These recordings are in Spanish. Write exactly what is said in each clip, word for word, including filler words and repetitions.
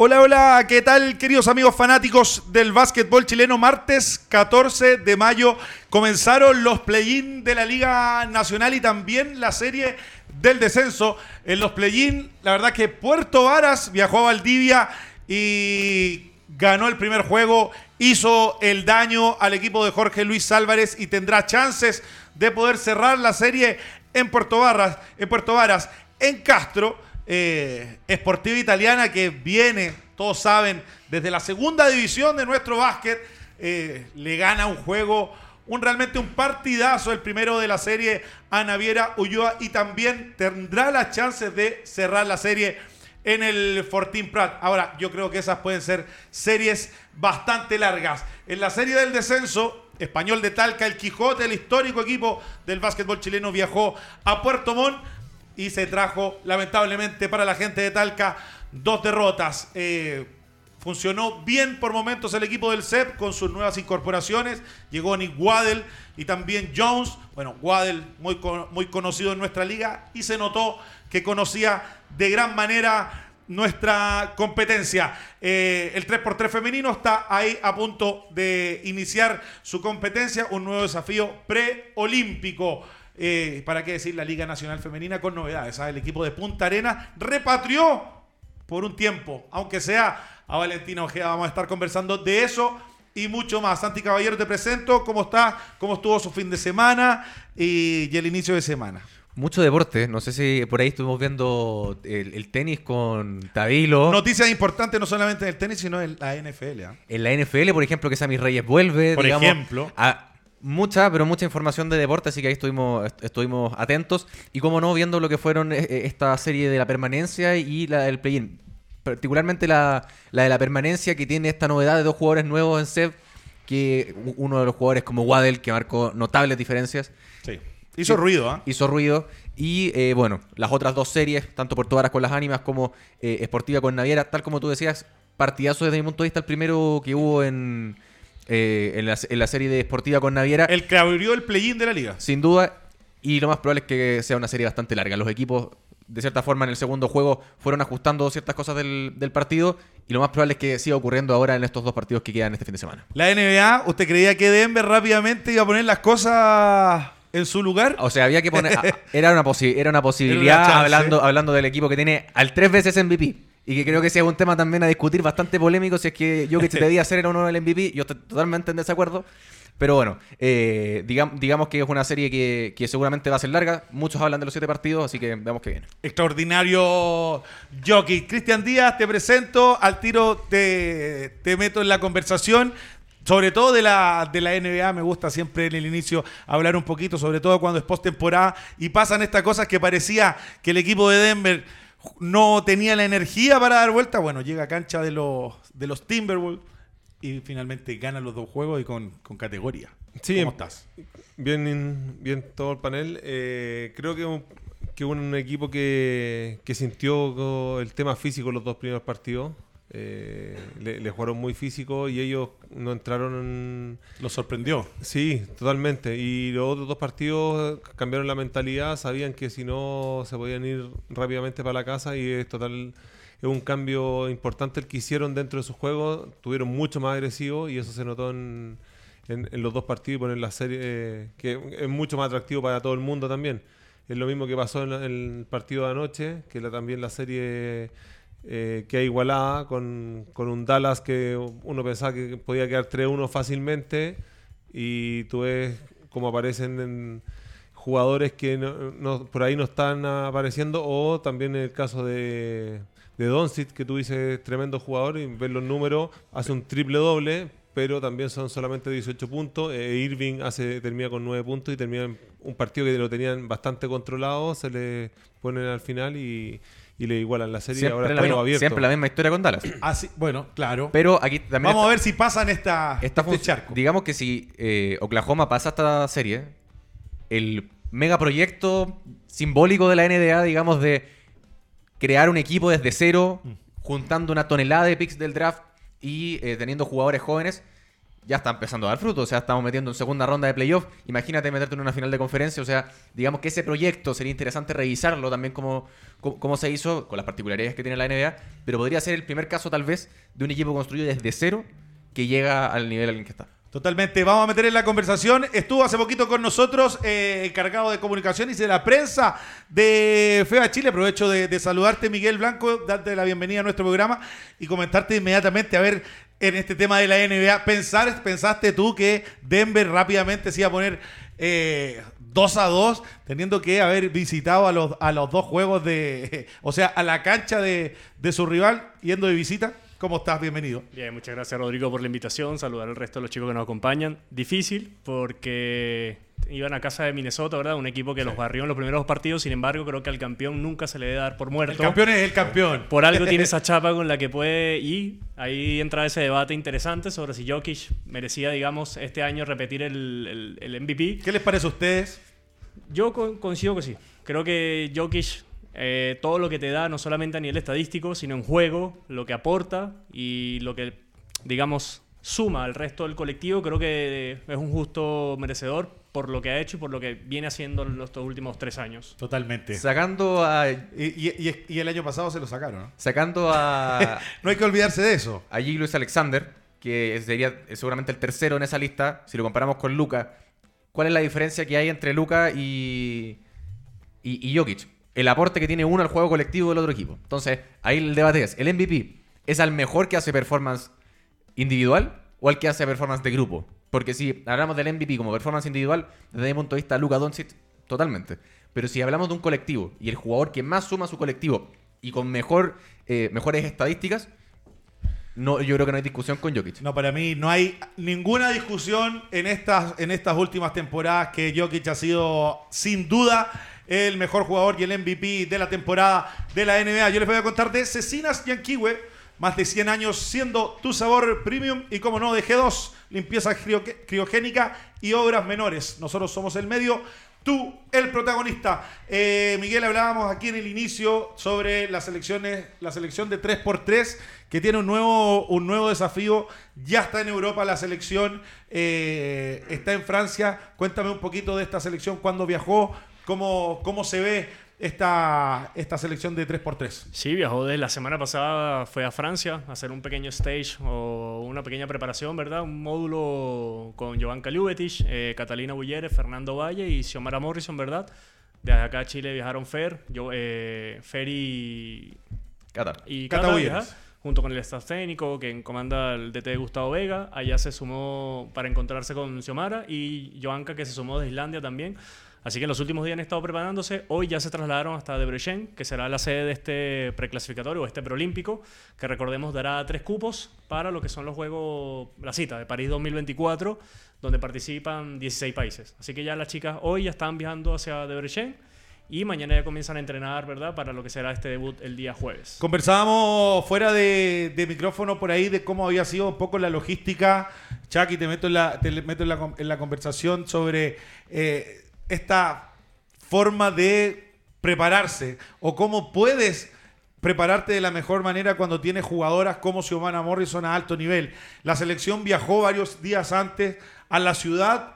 Hola, hola, ¿qué tal, queridos amigos fanáticos del básquetbol chileno? Martes catorce de mayo comenzaron los play-in de la Liga Nacional y también la serie del descenso. En los play-in, la verdad que Puerto Varas viajó a Valdivia y ganó el primer juego, hizo el daño al equipo de Jorge Luis Álvarez y tendrá chances de poder cerrar la serie en Puerto Varas. En Puerto Varas, en Castro. Eh, Sportiva Italiana, que viene, todos saben, desde la segunda división de nuestro básquet, eh, le gana un juego, un realmente un partidazo, el primero de la serie a Naviera Ulloa, y también tendrá las chances de cerrar la serie en el Fortín Prat. Ahora, yo creo que esas pueden ser series bastante largas. En la serie del descenso, Español de Talca, el Quijote, el histórico equipo del básquetbol chileno, viajó a Puerto Montt y se trajo, lamentablemente para la gente de Talca, dos derrotas. Eh, funcionó bien por momentos el equipo del C E P con sus nuevas incorporaciones. Llegó Nick Waddell y también Jones. Bueno, Waddell muy, muy conocido en nuestra liga y se notó que conocía de gran manera nuestra competencia. Eh, el tres por tres femenino está ahí a punto de iniciar su competencia, un nuevo desafío preolímpico. Eh, ¿Para qué decir la Liga Nacional Femenina con novedades? ¿Sabes? El equipo de Punta Arenas repatrió por un tiempo, aunque sea a Valentina Ojeda. Vamos a estar conversando de eso y mucho más. Santi Caballero, te presento. ¿Cómo está? ¿Cómo estuvo su fin de semana y, y el inicio de semana? Mucho deporte. No sé si por ahí estuvimos viendo el, el tenis con Tabilo. Noticias importantes no solamente en el tenis, sino en la N F L. ¿eh? En la N F L, por ejemplo, que Sammy Reyes vuelve. Por digamos, ejemplo. A, Mucha, pero mucha información de deporte, así que ahí estuvimos, est- estuvimos atentos. Y como no, viendo lo que fueron eh, esta serie de la permanencia y la del play-in. Particularmente la, la de la permanencia, que tiene esta novedad de dos jugadores nuevos en C E P, que uno de los jugadores como Waddell, que marcó notables diferencias. Sí. Hizo sí, ruido, ¿eh? Hizo ruido. Y eh, bueno, las otras dos series, tanto Puerto Varas con las Ánimas como eh, Sportiva con Naviera, tal como tú decías, partidazo desde mi punto de vista, el primero que hubo en... Eh, en, la, en la serie de Sportiva con Naviera. El que abrió el play-in de la liga. Sin duda, y lo más probable es que sea una serie bastante larga. Los equipos, de cierta forma, en el segundo juego fueron ajustando ciertas cosas del, del partido, y lo más probable es que siga ocurriendo ahora en estos dos partidos que quedan este fin de semana. La N B A, ¿usted creía que Denver rápidamente iba a poner las cosas en su lugar? O sea, había que poner... era, una posi- era una posibilidad, era una hablando, hablando del equipo que tiene al tres veces M V P. Y que creo que sea un tema también a discutir bastante polémico si es que Jokic debía ser o no el M V P. Yo estoy totalmente en desacuerdo. Pero bueno, eh, digamos, digamos que es una serie que, que seguramente va a ser larga. Muchos hablan de los siete partidos, así que veamos qué viene. Extraordinario Jokic. Cristian Díaz, te presento. Al tiro te, te meto en la conversación. Sobre todo de la, de la N B A, me gusta siempre en el inicio hablar un poquito, sobre todo cuando es postemporada y pasan estas cosas que parecía que el equipo de Denver no tenía la energía para dar vuelta. Bueno, llega a cancha de los, de los Timberwolves y finalmente gana los dos juegos y con, con categoría. Sí, ¿Cómo estás? Bien, bien todo el panel. Eh, creo que un, que un equipo que, que sintió el tema físico los dos primeros partidos. Eh, le, le jugaron muy físico y ellos no entraron en... ¿Los sorprendió? Sí, totalmente. Y los otros dos partidos cambiaron la mentalidad, sabían que si no se podían ir rápidamente para la casa y es total... Es un cambio importante el que hicieron dentro de sus juegos. Tuvieron mucho más agresivos y eso se notó en, en, en los dos partidos y poner la serie eh, que es mucho más atractivo para todo el mundo también. Es lo mismo que pasó en, en el partido de anoche, que la, también la serie... Eh, queda igualada con, con un Dallas que uno pensaba que podía quedar tres uno fácilmente y tú ves cómo aparecen en jugadores que no, no, por ahí no están apareciendo, o también en el caso de, de Doncic, que tú dices tremendo jugador y ves los números, hace un triple doble pero también son solamente dieciocho puntos. eh, Irving hace, termina con nueve puntos y termina en un partido que lo tenían bastante controlado, se le ponen al final y y le igualan la serie. Siempre, ahora la, está abierto. siempre la misma historia con Dallas. Así, bueno, claro. Pero aquí también vamos está, a ver si pasan esta, esta este charco. Digamos que si eh, Oklahoma pasa esta serie, el megaproyecto simbólico de la N B A, digamos, de crear un equipo desde cero, mm. juntando una tonelada de picks del draft y eh, teniendo jugadores jóvenes, ya está empezando a dar fruto. O sea, estamos metiendo en segunda ronda de playoff. Imagínate meterte en una final de conferencia. O sea, digamos que ese proyecto sería interesante revisarlo también como, como, como se hizo, con las particularidades que tiene la N B A. Pero podría ser el primer caso tal vez de un equipo construido desde cero que llega al nivel en el que está. Totalmente, vamos a meter en la conversación. Estuvo hace poquito con nosotros, eh, encargado de comunicación y de la prensa de FEBA Chile. Aprovecho de, de saludarte, Miguel Blanco, darte la bienvenida a nuestro programa y comentarte inmediatamente, a ver, en este tema de la N B A, ¿pensar, ¿pensaste tú que Denver rápidamente se iba a poner eh, dos a dos, teniendo que haber visitado a los, a los dos juegos de, o sea, a la cancha de, de su rival, yendo de visita? ¿Cómo estás? Bienvenido. Bien, muchas gracias, Rodrigo, por la invitación. Saludar al resto de los chicos que nos acompañan. Difícil porque iban a casa de Minnesota, ¿verdad? Un equipo que sí. los barrió en los primeros partidos. Sin embargo, creo que al campeón nunca se le debe dar por muerto. El campeón es el campeón. Por algo tiene esa chapa con la que puede... Y ahí entra ese debate interesante sobre si Jokic merecía, digamos, este año repetir el, el, el M V P. ¿Qué les parece a ustedes? Yo co- coincido que sí. Creo que Jokic... Eh, todo lo que te da, no solamente a nivel estadístico, sino en juego, lo que aporta y lo que, digamos, suma al resto del colectivo, creo que es un justo merecedor por lo que ha hecho y por lo que viene haciendo en estos últimos tres años. Totalmente. Sacando a... Y, y, y el año pasado se lo sacaron, ¿no? Sacando a... No hay que olvidarse de eso. A Gilgeous Alexander, que sería seguramente el tercero en esa lista, si lo comparamos con Luka. ¿Cuál es la diferencia que hay entre Luka y, y, y Jokic? El aporte que tiene uno al juego colectivo del otro equipo. Entonces, ahí el debate es, ¿el M V P es al mejor que hace performance individual o al que hace performance de grupo? Porque si hablamos del M V P como performance individual, desde mi punto de vista, Luka Doncic, totalmente. Pero si hablamos de un colectivo y el jugador que más suma a su colectivo y con mejor, eh, mejores estadísticas, no, yo creo que no hay discusión con Jokic. No, para mí no hay ninguna discusión en estas, en estas últimas temporadas que Jokic ha sido, sin duda, el mejor jugador y el M V P de la temporada de la N B A. Yo les voy a contar de Cecinas Yanquiwe, más de cien años siendo tu sabor premium y, como no, de G dos, limpieza crio- criogénica y obras menores. Nosotros somos el medio, tú el protagonista. Eh, Miguel, hablábamos aquí en el inicio sobre las selecciones, la selección de tres por tres, que tiene un nuevo, un nuevo desafío. Ya está en Europa la selección, eh, está en Francia. Cuéntame un poquito de esta selección, cuándo viajó, cómo, cómo se ve esta, esta selección de tres por tres. Sí, viajó desde la semana pasada, fue a Francia a hacer un pequeño stage o una pequeña preparación, ¿verdad? Un módulo con Jovanka Ljubetic, eh, Catalina Bullere, Fernando Valle y Xiomara Morrison, ¿verdad? Desde acá a Chile viajaron Fer, yo, eh, Fer y Cata. y Cata Cata, Bullere. ¿verdad? Junto con el staff técnico que comanda el D T de Gustavo Vega. Allá se sumó para encontrarse con Xiomara y Jovanka, que se sumó de Islandia también. Así que en los últimos días han estado preparándose. Hoy ya se trasladaron hasta Debrecen, que será la sede de este preclasificatorio o este preolímpico, que recordemos dará tres cupos para lo que son los Juegos, la cita de París dos mil veinticuatro, donde participan dieciséis países. Así que ya las chicas hoy ya están viajando hacia Debrecen y mañana ya comienzan a entrenar, ¿verdad?, para lo que será este debut el día jueves. Conversábamos fuera de, de micrófono por ahí de cómo había sido un poco la logística. Chucky, te meto en la, te meto en la, en la conversación sobre eh, esta forma de prepararse o cómo puedes prepararte de la mejor manera cuando tienes jugadoras como Xiomara Morrison a alto nivel. La selección viajó varios días antes a la ciudad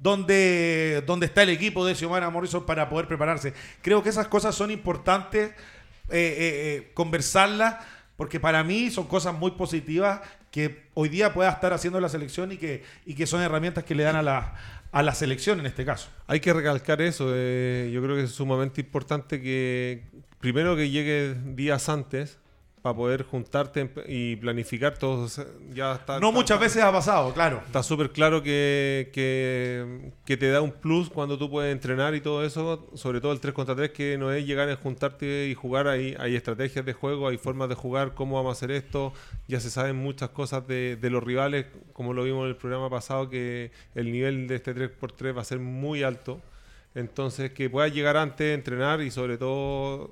donde, donde está el equipo de Xiomara Morrison para poder prepararse. Creo que esas cosas son importantes eh, eh, eh, conversarlas, porque para mí son cosas muy positivas que hoy día pueda estar haciendo la selección y que, y que son herramientas que le dan a la, a la selección en este caso. Hay que recalcar eso. Eh, yo creo que es sumamente importante que primero que llegue días antes para poder juntarte y planificar todo. Ya está, no está, muchas está, veces ha pasado, claro. Está súper claro que, que, que te da un plus cuando tú puedes entrenar y todo eso, sobre todo el tres contra tres, que no es llegar a juntarte y jugar. Ahí hay estrategias de juego, hay formas de jugar, cómo vamos a hacer esto. Ya se saben muchas cosas de, de los rivales, como lo vimos en el programa pasado, que el nivel de este tres por tres va a ser muy alto. Entonces, que puedas llegar antes, entrenar y sobre todo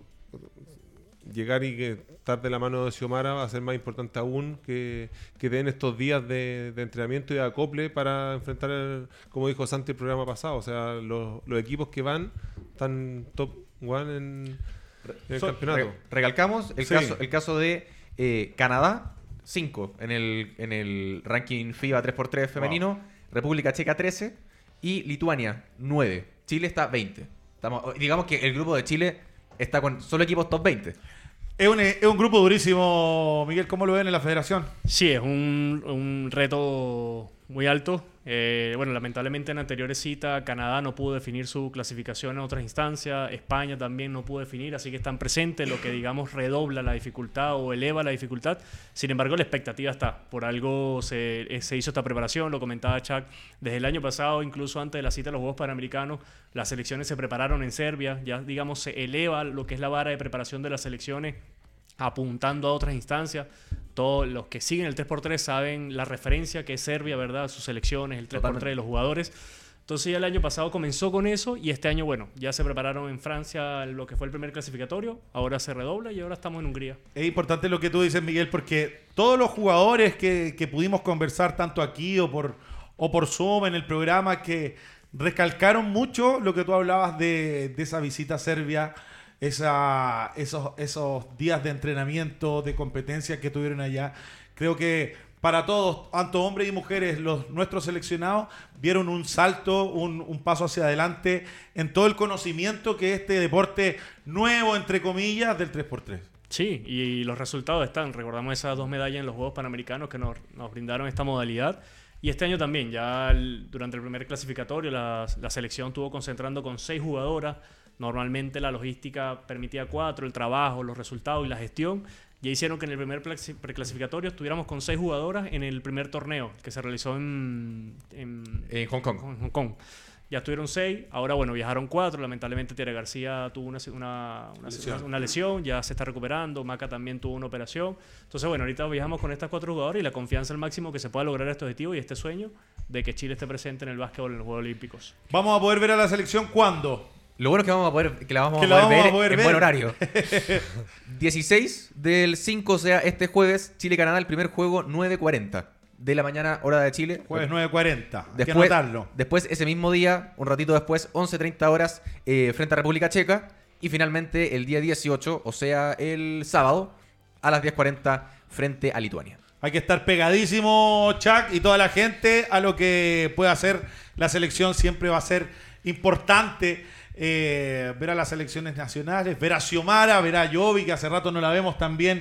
llegar y que estar de la mano de Xiomara va a ser más importante aún, que, que den estos días de, de entrenamiento y de acople para enfrentar, el, como dijo Santi el programa pasado, o sea, los, los equipos que van están top one en, en el So, campeonato. Re, recalcamos el, sí. caso, el caso de eh, Canadá, cinco en el, en el ranking FIBA tres por tres femenino, wow. República Checa trece y Lituania nueve. Chile está veinte. Estamos, digamos que el grupo de Chile está con solo equipos top veinte. Es un, es un grupo durísimo, Miguel. ¿Cómo lo ven en la federación? Sí, es un, un reto muy alto. Eh, bueno, lamentablemente en anteriores citas Canadá no pudo definir su clasificación en otras instancias, España también no pudo definir, así que están presentes, lo que digamos redobla la dificultad o eleva la dificultad. Sin embargo, la expectativa está. Por algo se, se hizo esta preparación, lo comentaba Chuck, desde el año pasado, incluso antes de la cita de los Juegos Panamericanos, las selecciones se prepararon en Serbia, ya digamos se eleva lo que es la vara de preparación de las selecciones apuntando a otras instancias. Todos los que siguen el tres por tres saben la referencia que es Serbia, ¿verdad? Sus selecciones, el tres por tres de los jugadores. Entonces ya el año pasado comenzó con eso y este año, bueno, ya se prepararon en Francia lo que fue el primer clasificatorio, ahora se redobla y ahora estamos en Hungría. Es importante lo que tú dices, Miguel, porque todos los jugadores que, que pudimos conversar tanto aquí o por, o por Zoom en el programa, que recalcaron mucho lo que tú hablabas de, de esa visita a Serbia, Esa, esos, esos días de entrenamiento, de competencia que tuvieron allá. Creo que para todos, tanto hombres y mujeres, los nuestros seleccionados vieron un salto, un, un paso hacia adelante en todo el conocimiento que este deporte nuevo, entre comillas, del tres por tres. Sí, y los resultados están. Recordamos esas dos medallas en los Juegos Panamericanos que nos, nos brindaron esta modalidad. Y este año también, ya el, durante el primer clasificatorio, la, la selección estuvo concentrando con seis jugadoras. Normalmente la logística permitía cuatro, el trabajo, los resultados y la gestión. Ya hicieron que en el primer preclasificatorio estuviéramos con seis jugadoras en el primer torneo que se realizó en, en, en Hong Kong. En Hong Kong. Ya estuvieron seis, ahora bueno, viajaron cuatro. Lamentablemente Tere García tuvo una, una, una, lesión. una lesión, ya se está recuperando. Maca también tuvo una operación. Entonces bueno, ahorita viajamos con estas cuatro jugadoras y la confianza al máximo que se pueda lograr este objetivo y este sueño de que Chile esté presente en el básquetbol en los Juegos Olímpicos. ¿Vamos a poder ver a la selección cuándo? Lo bueno es que, vamos a poder, que la vamos, que a, la poder vamos ver a poder en ver buen horario. dieciséis del cinco, o sea, este jueves, Chile-Canadá, el primer juego, nueve cuarenta de la mañana, hora de Chile. Jueves nueve cuarenta, hay después, que anotarlo. Después, ese mismo día, un ratito después, once treinta horas, eh, frente a República Checa. Y finalmente, el día dieciocho, o sea, el sábado, a las diez cuarenta, frente a Lituania. Hay que estar pegadísimo, Chuck, y toda la gente a lo que pueda hacer la selección. Siempre va a ser importante eh, ver a las selecciones nacionales, ver a Xiomara, ver a Jovi, que hace rato no la vemos también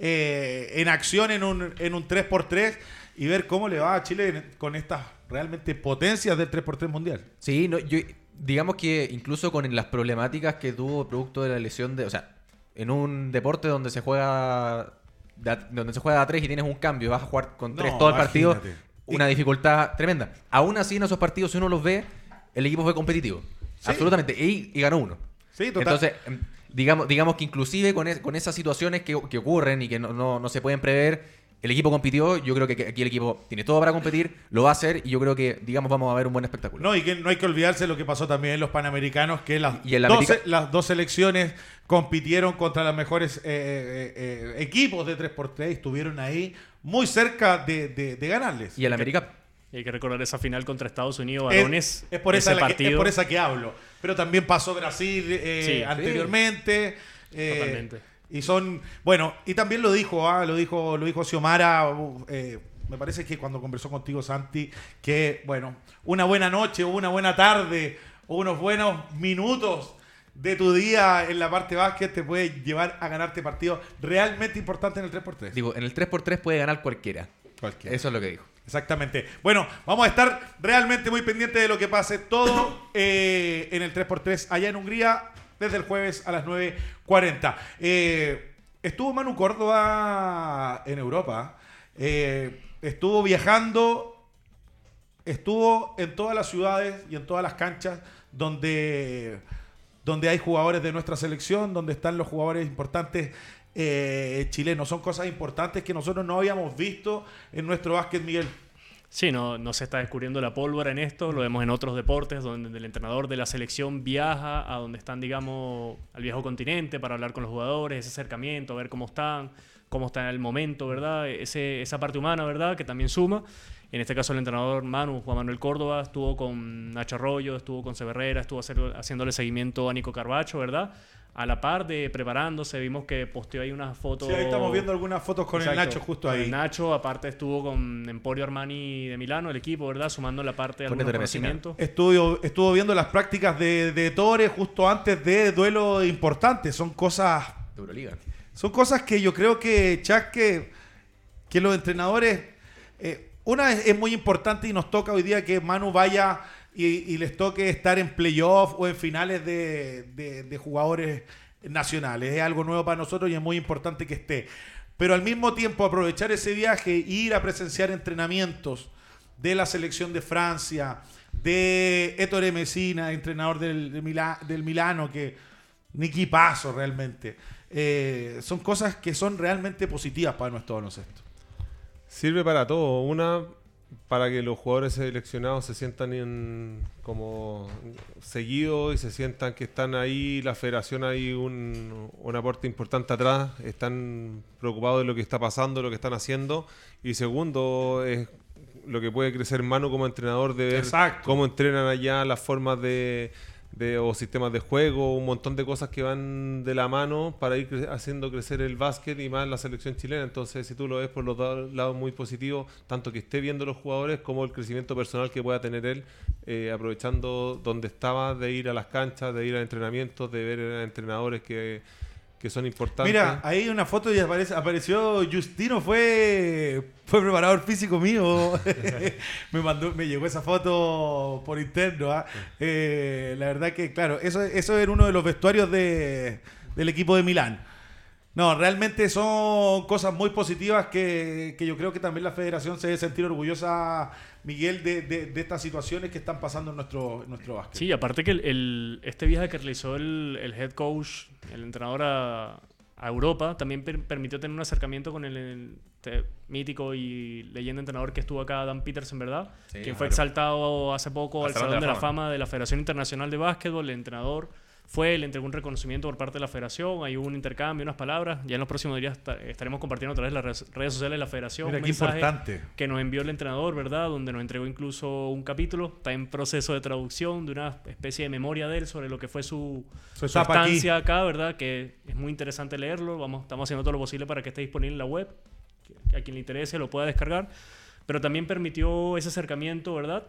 eh, en acción en un, en un tres por tres, y ver cómo le va a Chile con estas realmente potencias del tres por tres mundial. Sí, no, yo, digamos que incluso con las problemáticas que tuvo producto de la lesión de... O sea, en un deporte donde se juega... De, donde se juega a tres y tienes un cambio y vas a jugar con tres no, todo el partido, una dificultad tremenda. Aún así, en esos partidos, si uno los ve, el equipo fue competitivo. Sí. Absolutamente. Y, y ganó uno. Sí, total. Entonces, digamos, digamos que inclusive con, es, con esas situaciones que, que ocurren y que no, no, no se pueden prever, el equipo compitió. Yo creo que aquí el equipo tiene todo para competir, lo va a hacer y yo creo que, digamos, vamos a ver un buen espectáculo. No, y que no hay que olvidarse lo que pasó también en los Panamericanos, que las, y en la dos, América... las dos selecciones compitieron contra los mejores eh, eh, eh, equipos de tres por tres y estuvieron ahí muy cerca de, de, de ganarles. Y el América... Y hay que recordar esa final contra Estados Unidos, varones. Es, es, por esa la que, es por esa que hablo. Pero también pasó Brasil eh, sí, anteriormente. Sí. Eh, Totalmente. Y son, bueno, y también lo dijo, ¿ah? lo dijo, lo dijo Xiomara, eh, me parece que cuando conversó contigo, Santi, que, bueno, una buena noche o una buena tarde o unos buenos minutos de tu día en la parte básquet te puede llevar a ganarte partidos realmente importantes en el tres por tres. Digo, en el tres por tres puede ganar cualquiera. Cualquiera. Eso es lo que dijo. Exactamente. Bueno, vamos a estar realmente muy pendientes de lo que pase todo eh, en el tres por tres allá en Hungría desde el jueves a las nueve cuarenta. Eh, estuvo Manu Córdoba en Europa. Eh, estuvo viajando. Estuvo en todas las ciudades y en todas las canchas donde, donde hay jugadores de nuestra selección, donde están los jugadores importantes Eh, chilenos. Son cosas importantes que nosotros no habíamos visto en nuestro básquet, Miguel. Sí, no, no se está descubriendo la pólvora en esto, lo vemos en otros deportes donde el entrenador de la selección viaja a donde están, digamos, al viejo continente para hablar con los jugadores, ese acercamiento, ver cómo están, cómo está en el momento, ¿verdad? Ese, esa parte humana, ¿verdad? Que también suma. En este caso el entrenador Manu, Juan Manuel Córdoba, estuvo con Nacho Arroyo, estuvo con Severrera, estuvo hacer, haciéndole seguimiento a Nico Carbacho, ¿verdad? A la par de preparándose, vimos que posteó ahí unas fotos. Sí, ahí estamos viendo algunas fotos con Exacto, el Nacho justo con ahí. El Nacho, aparte estuvo con Emporio Armani de Milano, el equipo, ¿verdad? Sumando la parte de Con algunos Ettore Messina. conocimientos. Estuvo, estuvo viendo las prácticas de, de Tore justo antes de duelo importante. Son cosas, De Euroliga. son cosas que yo creo que, Chuck, que, que los entrenadores... eh, una es, es muy importante y nos toca hoy día que Manu vaya y, y les toque estar en playoff o en finales de, de, de jugadores nacionales. Es algo nuevo para nosotros y es muy importante que esté. Pero al mismo tiempo aprovechar ese viaje e ir a presenciar entrenamientos de la selección de Francia, de Ettore Messina, entrenador del, de Milá, del Milano, que ni equipazo realmente. Eh, son cosas que son realmente positivas para nuestro baloncesto. Sirve para todo. Una, para que los jugadores seleccionados se sientan en, como seguidos y se sientan que están ahí, la federación hay un, un aporte importante atrás, están preocupados de lo que está pasando, lo que están haciendo. Y segundo, es lo que puede crecer Manu como entrenador de ver Exacto. cómo entrenan allá, las formas de... De, o sistemas de juego, un montón de cosas que van de la mano para ir cre- haciendo crecer el básquet y más la selección chilena. Entonces, si tú lo ves por los dos lados muy positivos, tanto que esté viendo los jugadores como el crecimiento personal que pueda tener él, eh, aprovechando donde estaba, de ir a las canchas, de ir a entrenamientos, de ver a entrenadores que, que son importantes. Mira, ahí hay una foto y aparece, apareció Justino, fue, fue preparador físico mío. me mandó, me llegó esa foto por interno. ¿ah? Eh, la verdad que, claro, eso, eso era uno de los vestuarios de, del equipo de Milán. No, realmente son cosas muy positivas que, que yo creo que también la federación se debe sentir orgullosa, Miguel, de, de, de estas situaciones que están pasando en nuestro, en nuestro básquet. Sí, aparte que el, el- este viaje que realizó el, el head coach, el entrenador a, a Europa, también per- permitió tener un acercamiento con el, el te- mítico y leyenda entrenador que estuvo acá, Dan Peterson, ¿verdad? Sí, Quien fue claro. exaltado hace poco al Salón de la Fama de la Federación Internacional de Básquetbol. El entrenador fue, le entregó un reconocimiento por parte de la federación, hay hubo un intercambio, unas palabras. Ya en los próximos días esta- estaremos compartiendo a través de las redes- redes sociales de la federación Mira, un qué mensaje importante. que nos envió el entrenador, ¿verdad? Donde nos entregó incluso un capítulo. Está en proceso de traducción de una especie de memoria de él sobre lo que fue su, Su su etapa aquí. estancia acá, ¿verdad? Que es muy interesante leerlo. Vamos, estamos haciendo todo lo posible para que esté disponible en la web. Que a quien le interese lo pueda descargar. Pero también permitió ese acercamiento, ¿verdad?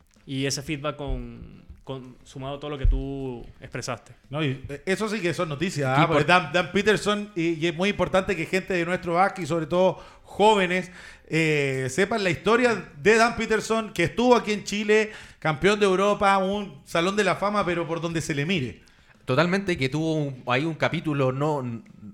Y ese feedback con, con sumado a todo lo que tú expresaste. No, y eso sí que son noticias. Y ¿ah? por- Porque Dan, Dan Peterson, y, y es muy importante que gente de nuestro básquet, y sobre todo jóvenes, eh, sepan la historia de Dan Peterson, que estuvo aquí en Chile, campeón de Europa, un salón de la fama, pero por donde se le mire. Totalmente, que tuvo un- ahí un capítulo no,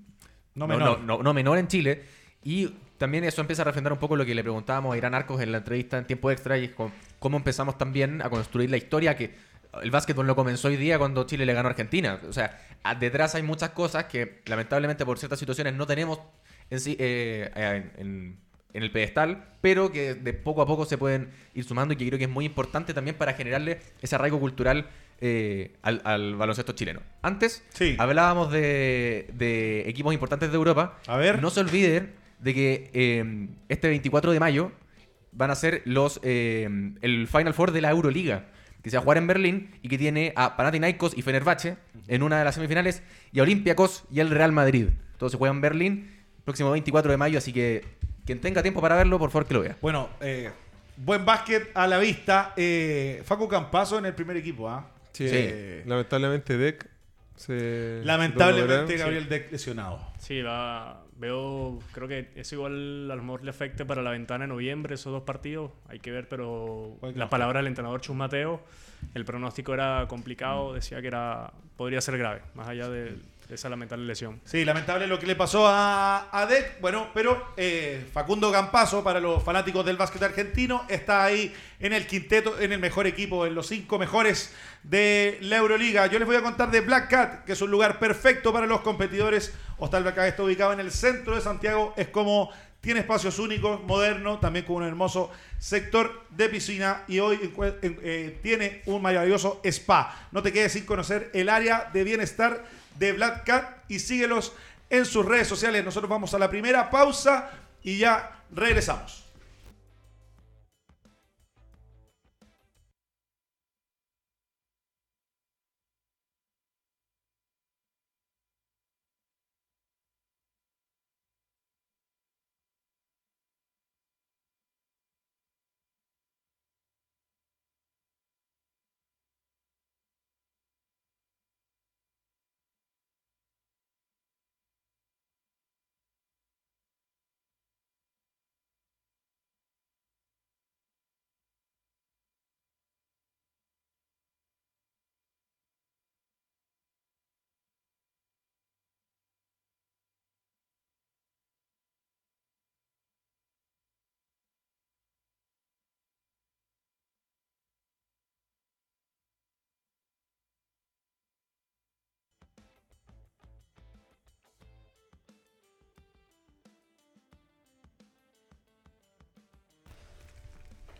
No menor. no, no- no menor en Chile. Y también eso empieza a refrendar un poco lo que le preguntábamos a Irán Arcos en la entrevista en tiempo extra, y es con- cómo empezamos también a construir la historia que el básquetbol no comenzó hoy día cuando Chile le ganó a Argentina. O sea, a- detrás hay muchas cosas que lamentablemente por ciertas situaciones no tenemos en, sí, eh, en, en- en el pedestal, pero que de poco a poco se pueden ir sumando y que creo que es muy importante también para generarle ese arraigo cultural eh, al, al baloncesto chileno. Antes Sí. hablábamos de, de equipos importantes de Europa. A ver. No se olviden de que eh, este veinticuatro de mayo van a ser los eh, el Final Four de la Euroliga, que se va a jugar en Berlín y que tiene a Panathinaikos y Fenerbahce en una de las semifinales y a Olympiacos y el Real Madrid. Todo se juega en Berlín el próximo veinticuatro de mayo, así que quien tenga tiempo para verlo, por favor que lo vea. Bueno, eh, buen básquet a la vista. Eh, Facu Campazo en el primer equipo. ¿ah? Sí, Sí. lamentablemente Deck se... Lamentablemente, se Gabriel Deck lesionado. Sí, va, veo, creo que eso igual a lo mejor le afecte para la ventana de noviembre, esos dos partidos, hay que ver, pero Buen las campo. palabras del entrenador Chus Mateo, el pronóstico era complicado, decía que era podría ser grave, más allá de, de esa lamentable lesión. Sí, lamentable lo que le pasó a, a Deck. Bueno, pero eh, Facundo Campazo, para los fanáticos del básquet argentino, está ahí en el quinteto, en el mejor equipo, en los cinco mejores de la Euroliga. Yo les voy a contar de Black Cat, que es un lugar perfecto para los competidores. Hostal Black Cat está ubicado en el centro de Santiago. Es como tiene espacios únicos, modernos, también con un hermoso sector de piscina, y hoy encue- en- eh, tiene un maravilloso spa. No te quedes sin conocer el área de bienestar de Black Cat y síguelos en sus redes sociales. Nosotros vamos a la primera pausa y ya regresamos.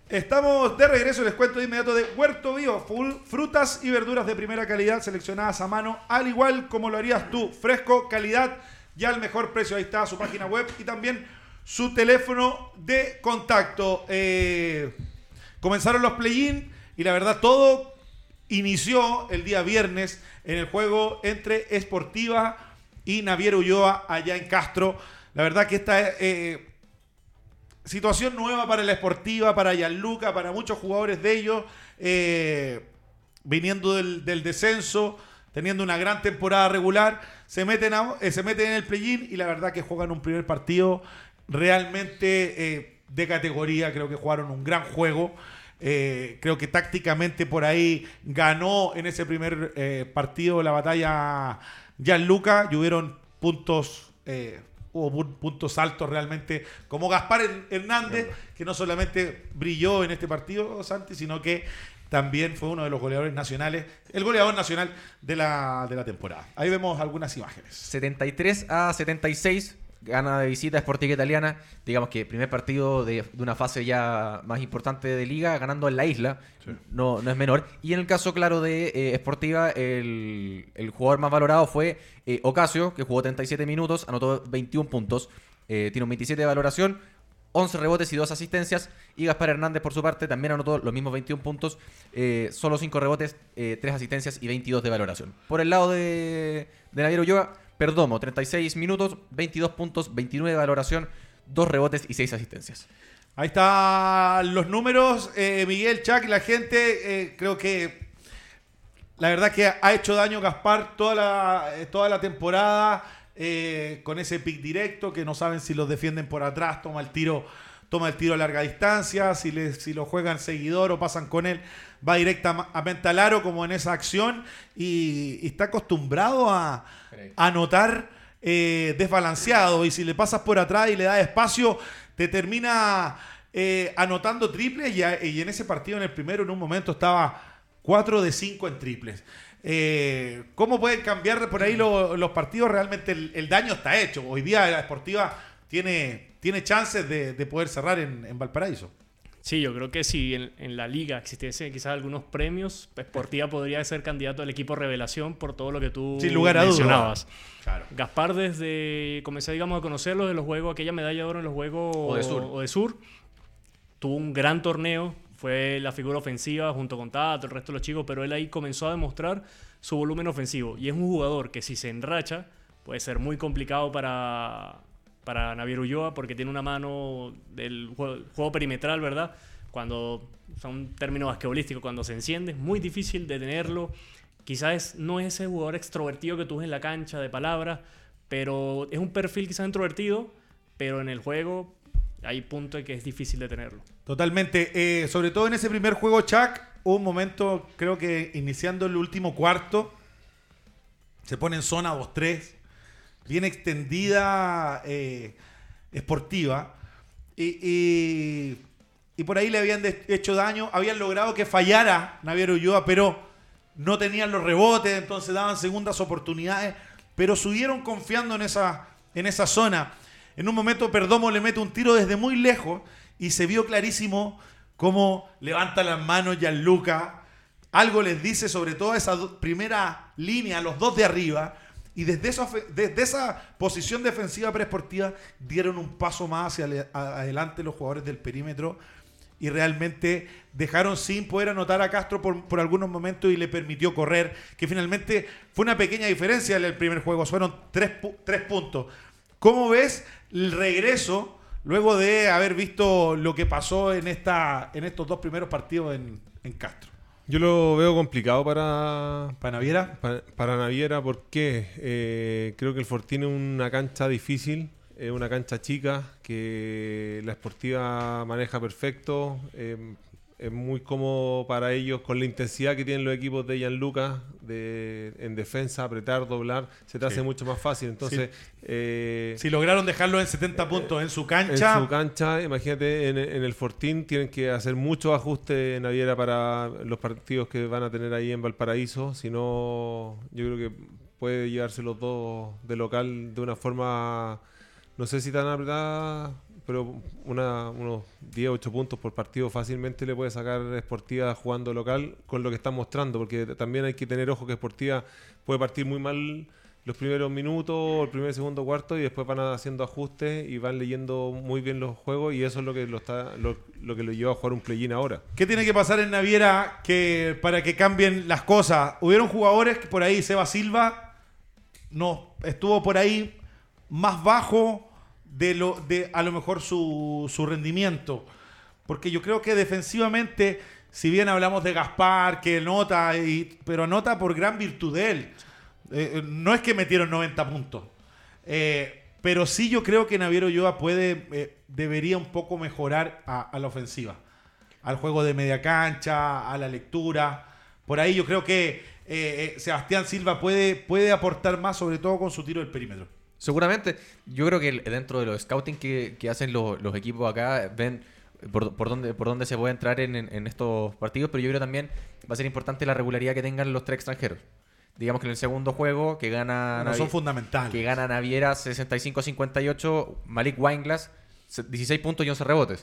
Estamos de regreso, les cuento de inmediato de Huerto Bio, full, frutas y verduras de primera calidad seleccionadas a mano, al igual como lo harías tú, fresco, calidad y al mejor precio. Ahí está su página web y también su teléfono de contacto. Eh, comenzaron los play-in y la verdad todo inició el día viernes en el juego entre Sportiva y Naviero Ulloa allá en Castro. La verdad que esta eh, situación nueva para la Sportiva, para Gianluca, para muchos jugadores de ellos, eh, viniendo del, del descenso, teniendo una gran temporada regular, se meten, a, eh, se meten en el play-in y la verdad que juegan un primer partido realmente eh, de categoría. Creo que jugaron un gran juego. Eh, creo que tácticamente por ahí ganó en ese primer eh, partido la batalla Gianluca y hubieron puntos... Eh, hubo puntos altos realmente, como Gaspar Hernández, que no solamente brilló en este partido, Santi, sino que también fue uno de los goleadores nacionales, el goleador nacional de la, de la temporada. Ahí vemos algunas imágenes. setenta y tres a setenta y seis, gana de visita Sportiva Italiana. Digamos que primer partido de, de una fase ya más importante de liga, ganando en la isla, sí. no, no es menor. Y en el caso claro de eh, Sportiva, el, el jugador más valorado fue eh, Ocasio, que jugó treinta y siete minutos, anotó veintiún puntos, eh, tiene un veintisiete de valoración, once rebotes y dos asistencias. Y Gaspar Hernández, por su parte, también anotó los mismos veintiún puntos, eh, solo cinco rebotes, eh, tres asistencias y veintidós de valoración. Por el lado de, de Naviero Ulloa, Perdomo, treinta y seis minutos, veintidós puntos, veintinueve de valoración, dos rebotes y seis asistencias. Ahí están los números, eh, Miguel, Chuck, la gente, eh, creo que la verdad que ha hecho daño Gaspar toda la, eh, toda la temporada, eh, con ese pick directo, que no saben si los defienden por atrás, toma el tiro, toma el tiro a larga distancia, si, le, si lo juegan seguidor o pasan con él, va directamente al aro como en esa acción y, y está acostumbrado a, a anotar eh, desbalanceado, y si le pasas por atrás y le das espacio, te termina eh, anotando triples y, a, y en ese partido, en el primero, en un momento estaba cuatro de cinco en triples. Eh, ¿Cómo pueden cambiar por ahí lo, los partidos? Realmente el, el daño está hecho. Hoy día la Sportiva tiene, tiene chances de, de poder cerrar en, en Valparaíso. Sí, yo creo que si en, en la liga existiesen quizás algunos premios, Sportiva podría ser candidato al equipo revelación por todo lo que tú Sin lugar a mencionabas. Claro. Gaspar, desde comencé, digamos, a conocerlo de los juegos, aquella medalla de oro en los juegos o de Sur, o de Sur tuvo un gran torneo, fue la figura ofensiva junto con Tato, el resto de los chicos, pero él ahí comenzó a demostrar su volumen ofensivo. Y es un jugador que si se enracha puede ser muy complicado para... para Naviero Ulloa, porque tiene una mano del juego, juego perimetral, ¿verdad? Cuando, son términos basquetbolísticos, cuando se enciende, es muy difícil detenerlo. Quizás es, no es ese jugador extrovertido que tú ves en la cancha de palabras, pero es un perfil quizás introvertido, pero en el juego hay puntos en que es difícil detenerlo. Totalmente. Eh, sobre todo en ese primer juego, Chuck, hubo un momento, creo que iniciando el último cuarto, se pone en zona dos tres, bien extendida, eh, Sportiva, y, y, y por ahí le habían de, hecho daño, habían logrado que fallara Naviero Ulloa, pero no tenían los rebotes, entonces daban segundas oportunidades, pero subieron confiando en esa, en esa zona. En un momento Perdomo le mete un tiro desde muy lejos y se vio clarísimo cómo levanta las manos Gianluca, algo les dice sobre todo esa do, primera línea, los dos de arriba. Y desde esa, desde esa posición defensiva preesportiva dieron un paso más hacia le, a, adelante los jugadores del perímetro y realmente dejaron sin poder anotar a Castro por, por algunos momentos y le permitió correr, que finalmente fue una pequeña diferencia en el primer juego, fueron tres, tres puntos. ¿Cómo ves el regreso luego de haber visto lo que pasó en, esta, en estos dos primeros partidos en, en Castro? Yo lo veo complicado para... ¿Para Naviera? Para, para Naviera, porque eh, creo que el Fortín es una cancha difícil, es una cancha chica que la Sportiva maneja perfecto, eh, es muy cómodo para ellos con la intensidad que tienen los equipos de Gianluca de, en defensa, apretar, doblar, se te sí. hace mucho más fácil. Entonces, sí. eh, si lograron dejarlo en setenta puntos en su cancha. En su cancha, imagínate, en, en el Fortín tienen que hacer muchos ajustes en Naviera para los partidos que van a tener ahí en Valparaíso. Si no, yo creo que puede llevarse los dos de local de una forma, no sé si tan apretada, pero una, unos diez, ocho puntos por partido fácilmente le puede sacar Sportiva jugando local con lo que están mostrando, porque también hay que tener ojo que Sportiva puede partir muy mal los primeros minutos, el primer, segundo, cuarto, y después van haciendo ajustes y van leyendo muy bien los juegos, y eso es lo que lo está lo, lo que lo lleva a jugar un play-in ahora. ¿Qué tiene que pasar en Naviera que, para que cambien las cosas? Hubieron jugadores que por ahí, Seba Silva, no, estuvo por ahí más bajo de lo de a lo mejor su, su rendimiento. Porque yo creo que defensivamente, si bien hablamos de Gaspar, que nota, y, pero nota por gran virtud de él. Eh, no es que metieron noventa puntos. Eh, pero sí yo creo que Naviero Ulloa puede, eh, debería un poco mejorar a, a la ofensiva. Al juego de media cancha, a la lectura. Por ahí yo creo que eh, eh, Sebastián Silva puede, puede aportar más, sobre todo con su tiro del perímetro. Seguramente. Yo creo que dentro de los scouting que, que hacen los, los equipos acá, ven por, por, dónde, por dónde se puede entrar en, en, en estos partidos, pero yo creo también va a ser importante la regularidad que tengan los tres extranjeros. Digamos que en el segundo juego, que gana No, Navi- son fundamentales. que gana Naviera sesenta y cinco a cincuenta y ocho, Malik Wineglass dieciséis puntos y once rebotes.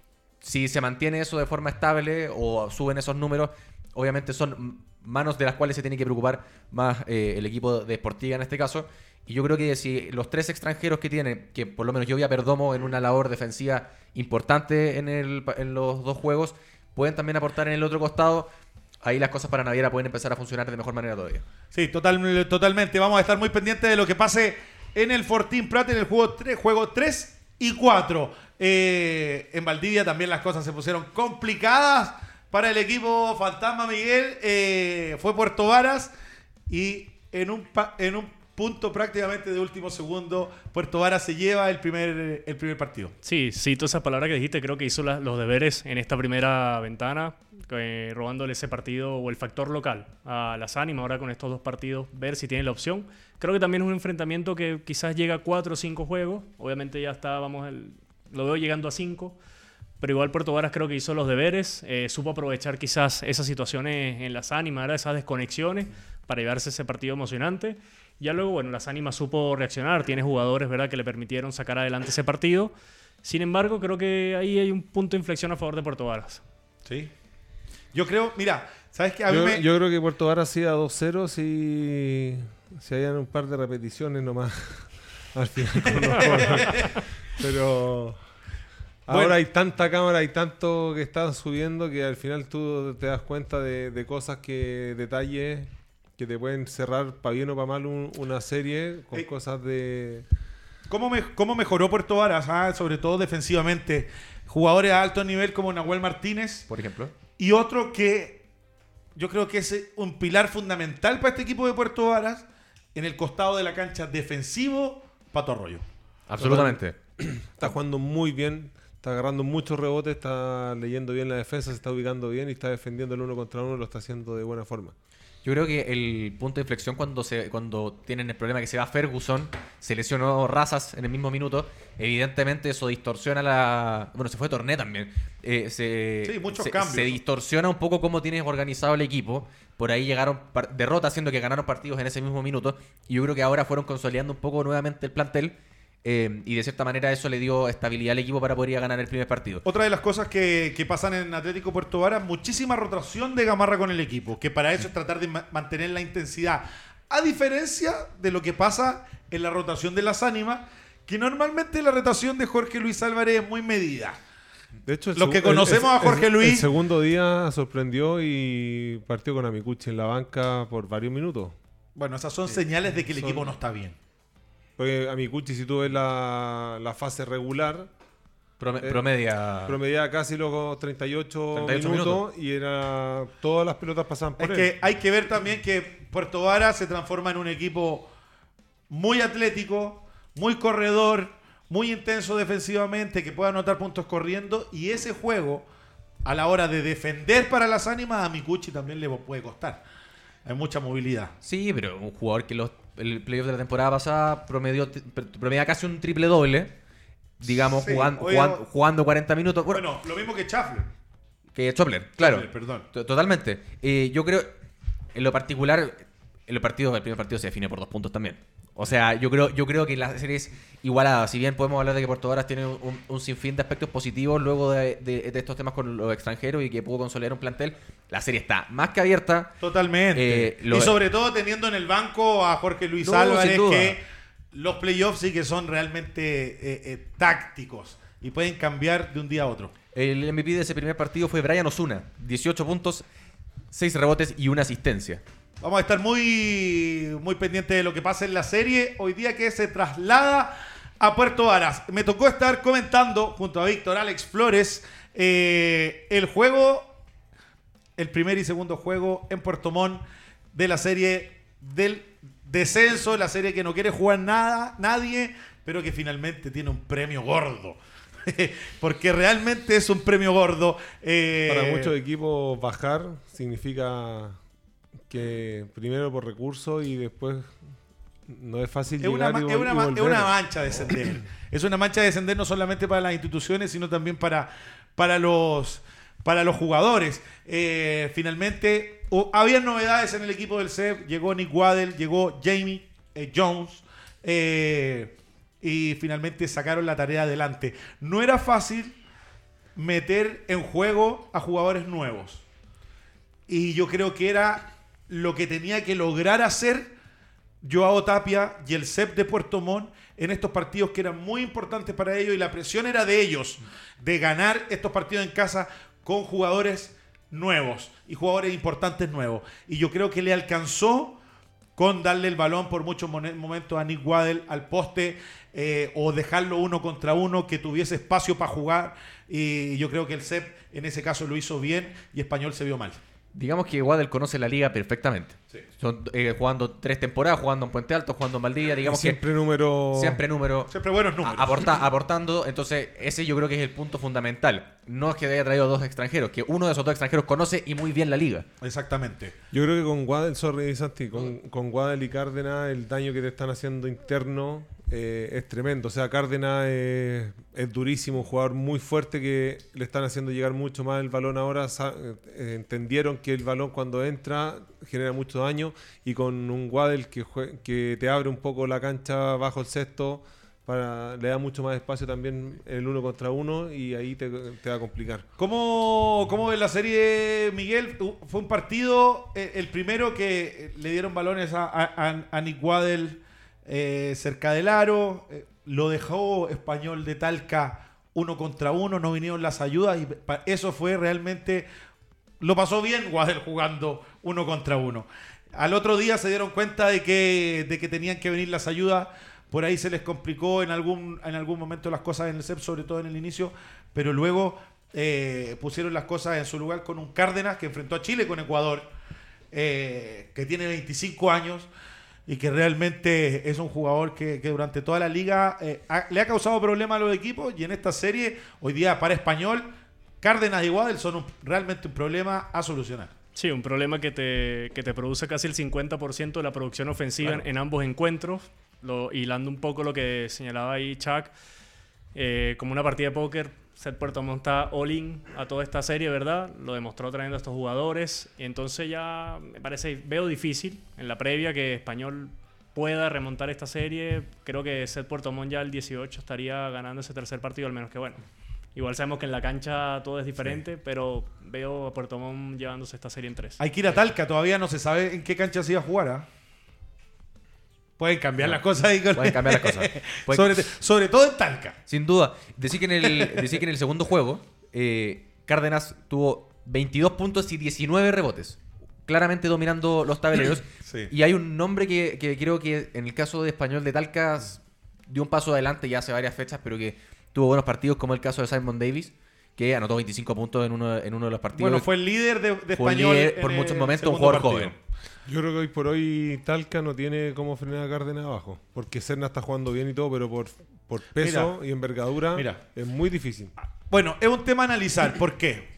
Si se mantiene eso de forma estable o suben esos números, obviamente son manos de las cuales se tiene que preocupar más eh, el equipo de Sportiva en este caso. Y yo creo que si los tres extranjeros que tienen, que por lo menos yo vi a Perdomo en una labor defensiva importante en, el, en los dos juegos, pueden también aportar en el otro costado, ahí las cosas para Naviera pueden empezar a funcionar de mejor manera todavía. Sí, total, totalmente. Vamos a estar muy pendientes de lo que pase en el Fortín Prat en el juego tres, juego tres y cuatro. Eh, en Valdivia también las cosas se pusieron complicadas para el equipo Fantasma Miguel. Eh, fue Puerto Varas y en un, pa- en un punto prácticamente de último segundo, Puerto Varas se lleva el primer, el primer partido. Sí, cito esa palabra que dijiste, creo que hizo la- los deberes en esta primera ventana, eh, robándole ese partido o el factor local a las Ánimas ahora con estos dos partidos, ver si tiene la opción. Creo que también es un enfrentamiento que quizás llega a cuatro o cinco juegos, obviamente ya está, vamos, el, lo veo llegando a cinco, pero igual Puerto Varas creo que hizo los deberes, eh, supo aprovechar quizás esas situaciones en las Ánimas, ¿verdad? Esas desconexiones para llevarse ese partido emocionante. Ya luego, bueno, las Ánimas supo reaccionar, tiene jugadores, ¿verdad?, que le permitieron sacar adelante ese partido. Sin embargo, creo que ahí hay un punto de inflexión a favor de Puerto Varas. Sí. Yo creo, mira, ¿sabes qué? A mí Yo, me... yo creo que Puerto Varas sí a dos cero si, si hayan un par de repeticiones nomás al final con los juegos. Pero ahora Bueno. hay tanta cámara y tanto que están subiendo que al final tú te das cuenta de, de cosas que, detalles que te pueden cerrar para bien o para mal un- una serie con Eh, cosas de... ¿Cómo, me- cómo mejoró Puerto Varas? Ah, sobre todo defensivamente. Jugadores a alto nivel como Nahuel Martínez. Por ejemplo. Y otro que yo creo que es un pilar fundamental para este equipo de Puerto Varas, en el costado de la cancha defensivo, Pato Arroyo. Absolutamente. Está jugando muy bien, está agarrando muchos rebotes, está leyendo bien la defensa, se está ubicando bien y está defendiendo el uno contra uno, lo está haciendo de buena forma. Yo creo que el punto de inflexión cuando se cuando tienen el problema que se va Ferguson, se lesionó Razas en el mismo minuto, evidentemente eso distorsiona la... Bueno, se fue Torné también. Eh, se, Sí, muchos se, cambios. Se distorsiona un poco cómo tienes organizado el equipo. Por ahí llegaron par- derrotas, siendo que ganaron partidos en ese mismo minuto. Y yo creo que ahora fueron consolidando un poco nuevamente el plantel. Eh, y de cierta manera eso le dio estabilidad al equipo para poder ir a ganar el primer partido. Otra de las cosas que, que pasan en Atlético Puerto Varas, muchísima rotación de Gamarra con el equipo, que para eso es tratar de ma- mantener la intensidad. A diferencia de lo que pasa en la rotación de las Ánimas, que normalmente la rotación de Jorge Luis Álvarez es muy medida. De hecho, el Los que segu- el- conocemos el- a Jorge el- Luis- El segundo día sorprendió y partió con Amicucci en la banca por varios minutos. Bueno, esas son señales de que el Son- equipo no está bien. Porque Amicucci, si tú ves la, la fase regular, Prome- eh, promedia... promediaba casi los treinta y ocho, treinta y ocho minutos, y era todas las pelotas pasaban por Es él. que hay que ver también que Puerto Varas se transforma en un equipo muy atlético, muy corredor, muy intenso defensivamente, que puede anotar puntos corriendo, y ese juego, a la hora de defender para las Ánimas, a Micucci también le puede costar. Hay mucha movilidad. Sí, pero un jugador que los, el playoff de la temporada pasada promedió, promedia casi un triple doble, digamos, Sí, jugando, oye, jugando, jugando cuarenta minutos. Bueno, Bueno, lo mismo que Chafler. que Chopler, claro. Chafler, perdón. T- Totalmente. Eh, yo creo, en lo particular, en los partidos, el primer partido se define por dos puntos también. O sea, yo creo, yo creo que la serie es igualada. Si bien podemos hablar de que Puerto Varas tiene un, un sinfín de aspectos positivos luego de, de, de estos temas con los extranjeros y que pudo consolidar un plantel, la serie está más que abierta. Totalmente. Eh, lo- y sobre todo teniendo en el banco a Jorge Luis No, Álvarez, sin duda. que los playoffs sí que son realmente eh, eh, tácticos y pueden cambiar de un día a otro. El M V P de ese primer partido fue Brian Osuna, dieciocho puntos, seis rebotes y una asistencia. Vamos a estar muy, muy pendientes de lo que pasa en la serie hoy día, que se traslada a Puerto Varas. Me tocó estar comentando junto a Víctor Alex Flores eh, el juego, el primer y segundo juego en Puerto Montt de la serie del descenso, la serie que no quiere jugar nada, nadie, pero que finalmente tiene un premio gordo. Porque realmente es un premio gordo. Eh, Para muchos equipos bajar significa que primero por recursos y después no es fácil Es una, llegar ma- y, es, vol- una, y ma- es volver. una mancha de descender. Es una mancha de descender no solamente para las instituciones, sino también para, para, los, para los jugadores. Eh, finalmente, oh, había novedades en el equipo del C E P. Llegó Nick Waddell, llegó Jamie eh, Jones. Eh, y finalmente sacaron la tarea adelante. No era fácil meter en juego a jugadores nuevos. Y yo creo que era lo que tenía que lograr hacer Joao Tapia y el C E P de Puerto Montt en estos partidos que eran muy importantes para ellos, y la presión era de ellos, de ganar estos partidos en casa con jugadores nuevos y jugadores importantes nuevos. Y yo creo que le alcanzó con darle el balón por muchos momentos a Nick Waddell al poste, eh, o dejarlo uno contra uno, que tuviese espacio para jugar. Y yo creo que el C E P en ese caso lo hizo bien y Español se vio mal. Digamos que Waddell conoce la liga perfectamente. Sí. Son eh, jugando tres temporadas, jugando en Puente Alto, jugando en Valdivia, digamos siempre que número siempre número Siempre buenos números. a- aporta- aportando. Entonces, ese yo creo que es el punto fundamental. No es que haya traído dos extranjeros, que uno de esos dos extranjeros conoce y muy bien la liga. Exactamente. Yo creo que con Waddell, sorry Santi, con, con Waddell y Cárdenas el daño que te están haciendo interno eh, es tremendo. O sea, Cárdenas eh, es durísimo, un jugador muy fuerte que le están haciendo llegar mucho más el balón ahora. Sa- eh, entendieron que el balón cuando entra genera mucho daño, y con un Waddell que, jue- que te abre un poco la cancha bajo el sexto, para, le da mucho más espacio también el uno contra uno, y ahí te, te va a complicar. ¿Cómo, cómo ves la serie, Miguel? Uh, Fue un partido, eh, el primero que eh, le dieron balones a, a, a Nick Waddell eh, cerca del aro, eh, lo dejó Español de Talca uno contra uno, no vinieron las ayudas, y pa- eso fue realmente, lo pasó bien Waddell jugando uno contra uno. Al otro día se dieron cuenta de que, de que tenían que venir las ayudas. Por ahí se les complicó en algún, en algún momento las cosas en el C E P, sobre todo en el inicio, pero luego eh, pusieron las cosas en su lugar con un Cárdenas que enfrentó a Chile con Ecuador, eh, que tiene veinticinco años y que realmente es un jugador que, que durante toda la liga eh, ha- le ha causado problemas a los equipos, y en esta serie, hoy día para Español, Cárdenas y Waddell son un- realmente un problema a solucionar. Sí, un problema que te, que te produce casi el cincuenta por ciento de la producción ofensiva Claro. en, en ambos encuentros. Lo, hilando un poco lo que señalaba ahí Chuck, eh, como una partida de póker, C E P Puerto Montt está all-in a toda esta serie, ¿verdad? Lo demostró trayendo a estos jugadores. Y entonces ya me parece, veo difícil en la previa que Español pueda remontar esta serie. Creo que C E P Puerto Montt ya el dieciocho estaría ganando ese tercer partido, al menos que bueno. Igual sabemos que en la cancha todo es diferente, sí, pero veo a Puerto Montt llevándose esta serie en tres. Hay que ir a Talca, todavía no se sabe en qué cancha se iba a jugar, ¿ah? Pueden cambiar No. las cosas ahí. Con... Pueden cambiar las cosas. Pueden- sobre, sobre todo en Talca. Sin duda. Decir que en el, decir que en el segundo juego, eh, Cárdenas tuvo veintidós puntos y diecinueve rebotes. Claramente dominando los tableros. Sí. Y hay un nombre que, que creo que en el caso de Español de Talca dio un paso adelante ya hace varias fechas, pero que tuvo buenos partidos, como el caso de Simon Davis, que anotó veinticinco puntos en uno, en uno de los partidos. Bueno, fue el líder de, de Fue el Español. líder en por el muchos momentos, un segundo jugador partido. joven. Yo creo que hoy por hoy Talca no tiene cómo frenar a Cárdenas abajo, porque Serna está jugando bien y todo, pero por, por peso Mira, y envergadura mira. es muy difícil. Bueno, es un tema a analizar. ¿Por qué?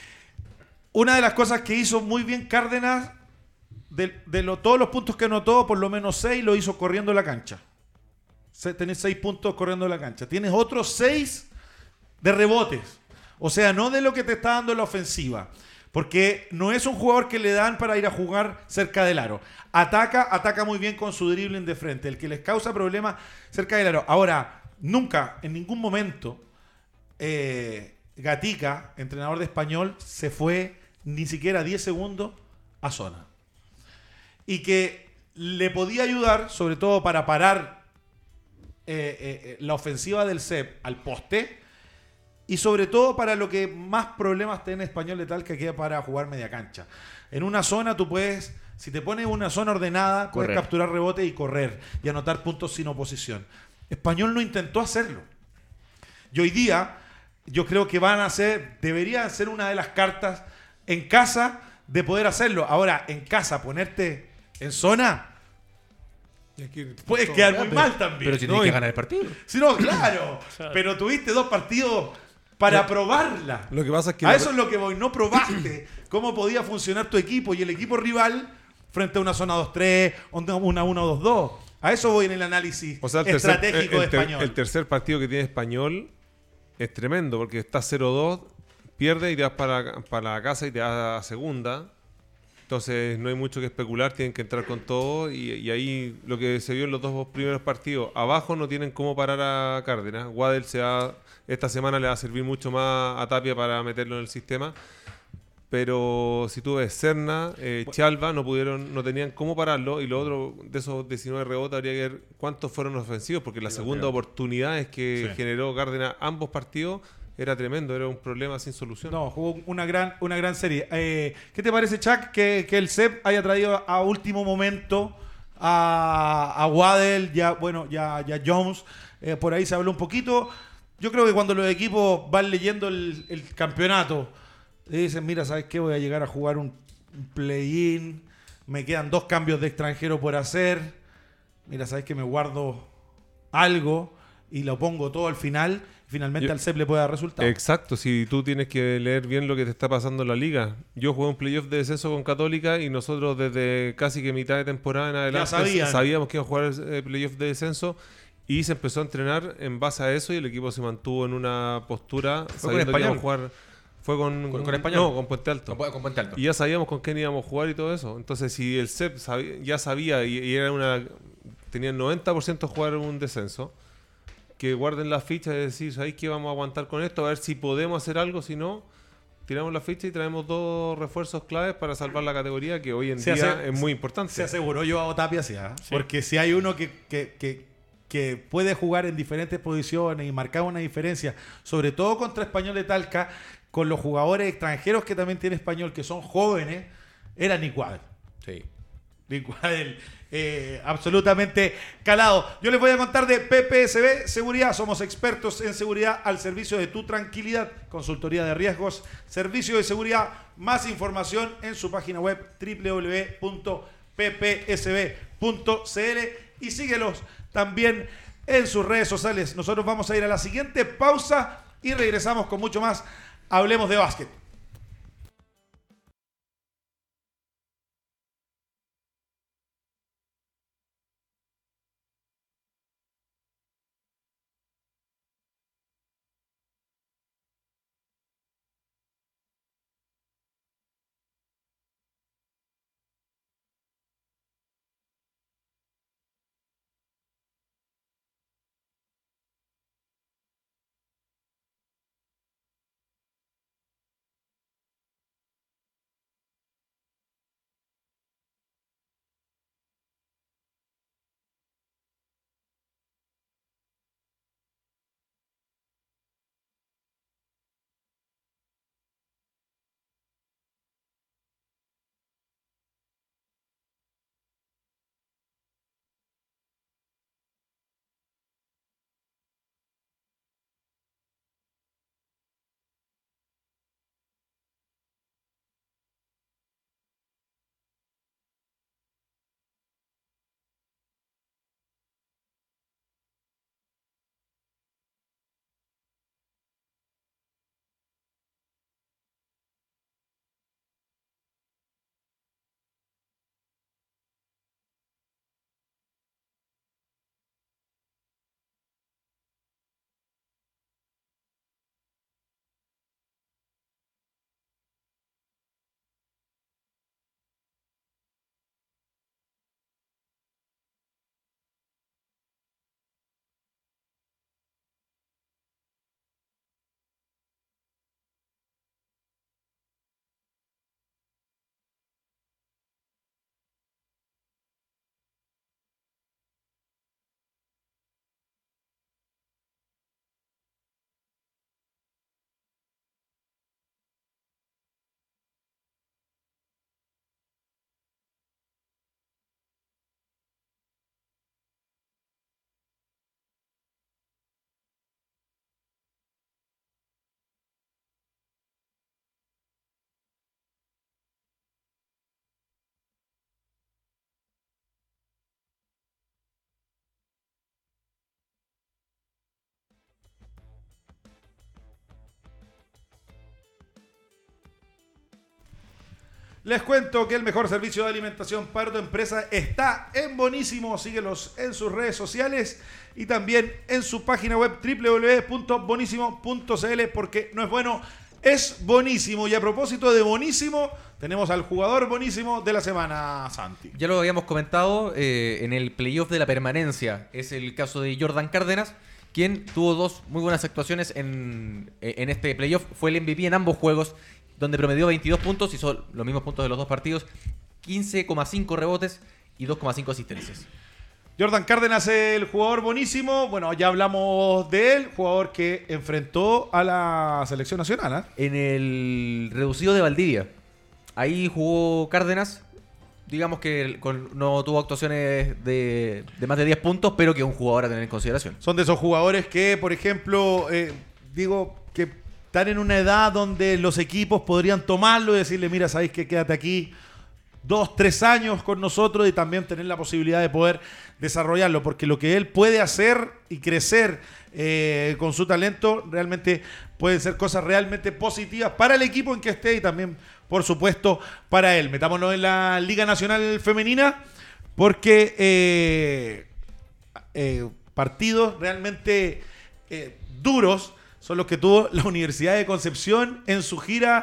Una de las cosas que hizo muy bien Cárdenas, de, de lo- todos los puntos que anotó, por lo menos seis lo hizo corriendo la cancha. Se- Tenés seis puntos corriendo la cancha. Tienes otros seis de rebotes. O sea, no de lo que te está dando la ofensiva. Porque no es un jugador que le dan para ir a jugar cerca del aro. Ataca, ataca muy bien con su dribbling de frente. El que les causa problemas cerca del aro. Ahora, nunca, en ningún momento, eh, Gatica, entrenador de Español, se fue ni siquiera diez segundos a zona. Y que le podía ayudar, sobre todo para parar eh, eh, la ofensiva del C E P al poste. Y sobre todo para lo que más problemas tiene Español de Talca, que es para jugar media cancha. En una zona tú puedes, si te pones una zona ordenada, puedes Correr. capturar rebote y correr y anotar puntos sin oposición. Español no intentó hacerlo. Y hoy día yo creo que van a ser, debería ser una de las cartas en casa de poder hacerlo. Ahora, en casa, ponerte en zona, Y aquí- puedes todo quedar grande. muy mal también. Pero si ¿no? tienes que Y- ganar el partido. Si no, claro. Claro. Pero tuviste dos partidos para probarla. Lo que pasa es que A la- eso es lo que voy. No probaste cómo podía funcionar tu equipo y el equipo rival frente a una zona dos tres, una uno dos dos. A eso voy en el análisis O sea, el tercer, estratégico el- de el ter- Español. el tercer partido que tiene Español es tremendo porque está cero dos, pierde y te vas para, para la casa y te vas a segunda. Entonces no hay mucho que especular, tienen que entrar con todo y, y ahí lo que se vio en los dos primeros partidos, abajo no tienen cómo parar a Cárdenas. Waddell se va, esta semana le va a servir mucho más a Tapia para meterlo en el sistema. Pero si tú ves Serna, eh, Chalva, no pudieron, no tenían cómo pararlo. Y lo otro, de esos diecinueve rebotes, habría que ver cuántos fueron ofensivos, porque la segunda oportunidad es que Sí. generó Cárdenas ambos partidos era tremendo, era un problema sin solución. No, jugó una gran, una gran serie. Eh, ¿Qué te parece, Chuck, que, que el C E P haya traído a último momento a, a Waddell, ya, bueno, ya, ya Jones? Eh, por ahí se habló un poquito. Yo creo que cuando los equipos van leyendo el, el campeonato, dicen, mira, ¿sabes qué? Voy a llegar a jugar un, un play-in, me quedan dos cambios de extranjero por hacer. Mira, ¿sabes qué? Me guardo algo y lo pongo todo al final. Finalmente Yo- al C E P le puede dar resultado. Exacto, si tú tienes que leer bien lo que te está pasando en la liga. Yo jugué un playoff de descenso con Católica y nosotros desde casi que mitad de temporada en adelante sabían. sabíamos que iba a jugar el eh, playoff de descenso y se empezó a entrenar en base a eso y el equipo se mantuvo en una postura con sabiendo que íbamos a Español. jugar. Fue con, ¿Con- con Español? No, con Puente Alto. Con, con Puente Alto. Y ya sabíamos con quién íbamos a jugar y todo eso. Entonces, si el C E P sabía- ya sabía y, y era una tenía el noventa por ciento jugar un descenso, que guarden las fichas y decir, ¿sabéis qué? Vamos a aguantar con esto? A ver si podemos hacer algo. Si no, tiramos la ficha y traemos dos refuerzos claves para salvar la categoría, que hoy en Se día hace- es muy importante. Se aseguró Joao Tapia, sí, ¿ah? Sí. Porque si hay uno que, que, que, que puede jugar en diferentes posiciones y marcar una diferencia, sobre todo contra Español de Talca, con los jugadores extranjeros que también tiene Español, que son jóvenes, era Nick Waddell. Sí. Nick Waddell, eh, absolutamente calado. Yo les voy a contar de P P S B Seguridad. Somos expertos en seguridad al servicio de tu tranquilidad. Consultoría de riesgos, servicio de seguridad. Más información en su página web doble u doble u doble u punto p p s b punto c l y síguelos también en sus redes sociales. Nosotros vamos a ir a la siguiente pausa y regresamos con mucho más. Hablemos de básquet. Les cuento que el mejor servicio de alimentación para tu empresa está en Bonísimo. Síguelos en sus redes sociales y también en su página web doble u doble u doble u punto bonísimo punto c l, porque no es bueno, es bonísimo. Y a propósito de bonísimo, tenemos al jugador bonísimo de la semana, Santi. Ya lo habíamos comentado eh, en el playoff de la permanencia. Es el caso de Jordan Cárdenas, quien tuvo dos muy buenas actuaciones en, en este playoff. Fue el M V P en ambos juegos, donde promedió veintidós puntos, hizo los mismos puntos de los dos partidos, quince coma cinco rebotes y dos coma cinco asistencias. Jordan Cárdenas, el jugador bonísimo. Bueno, ya hablamos de él, jugador que enfrentó a la selección nacional, ¿eh? En el reducido de Valdivia, ahí jugó Cárdenas. Digamos que con, no tuvo actuaciones de, de más de diez puntos, pero que es un jugador a tener en consideración. Son de esos jugadores que, por ejemplo, eh, digo que están en una edad donde los equipos podrían tomarlo y decirle, mira, sabéis que quédate aquí dos, tres años con nosotros, y también tener la posibilidad de poder desarrollarlo, porque lo que él puede hacer y crecer eh, con su talento realmente pueden ser cosas realmente positivas para el equipo en que esté y también, por supuesto, para él. Metámonos en la Liga Nacional Femenina, porque eh, eh, partidos realmente eh, duros son los que tuvo la Universidad de Concepción en su gira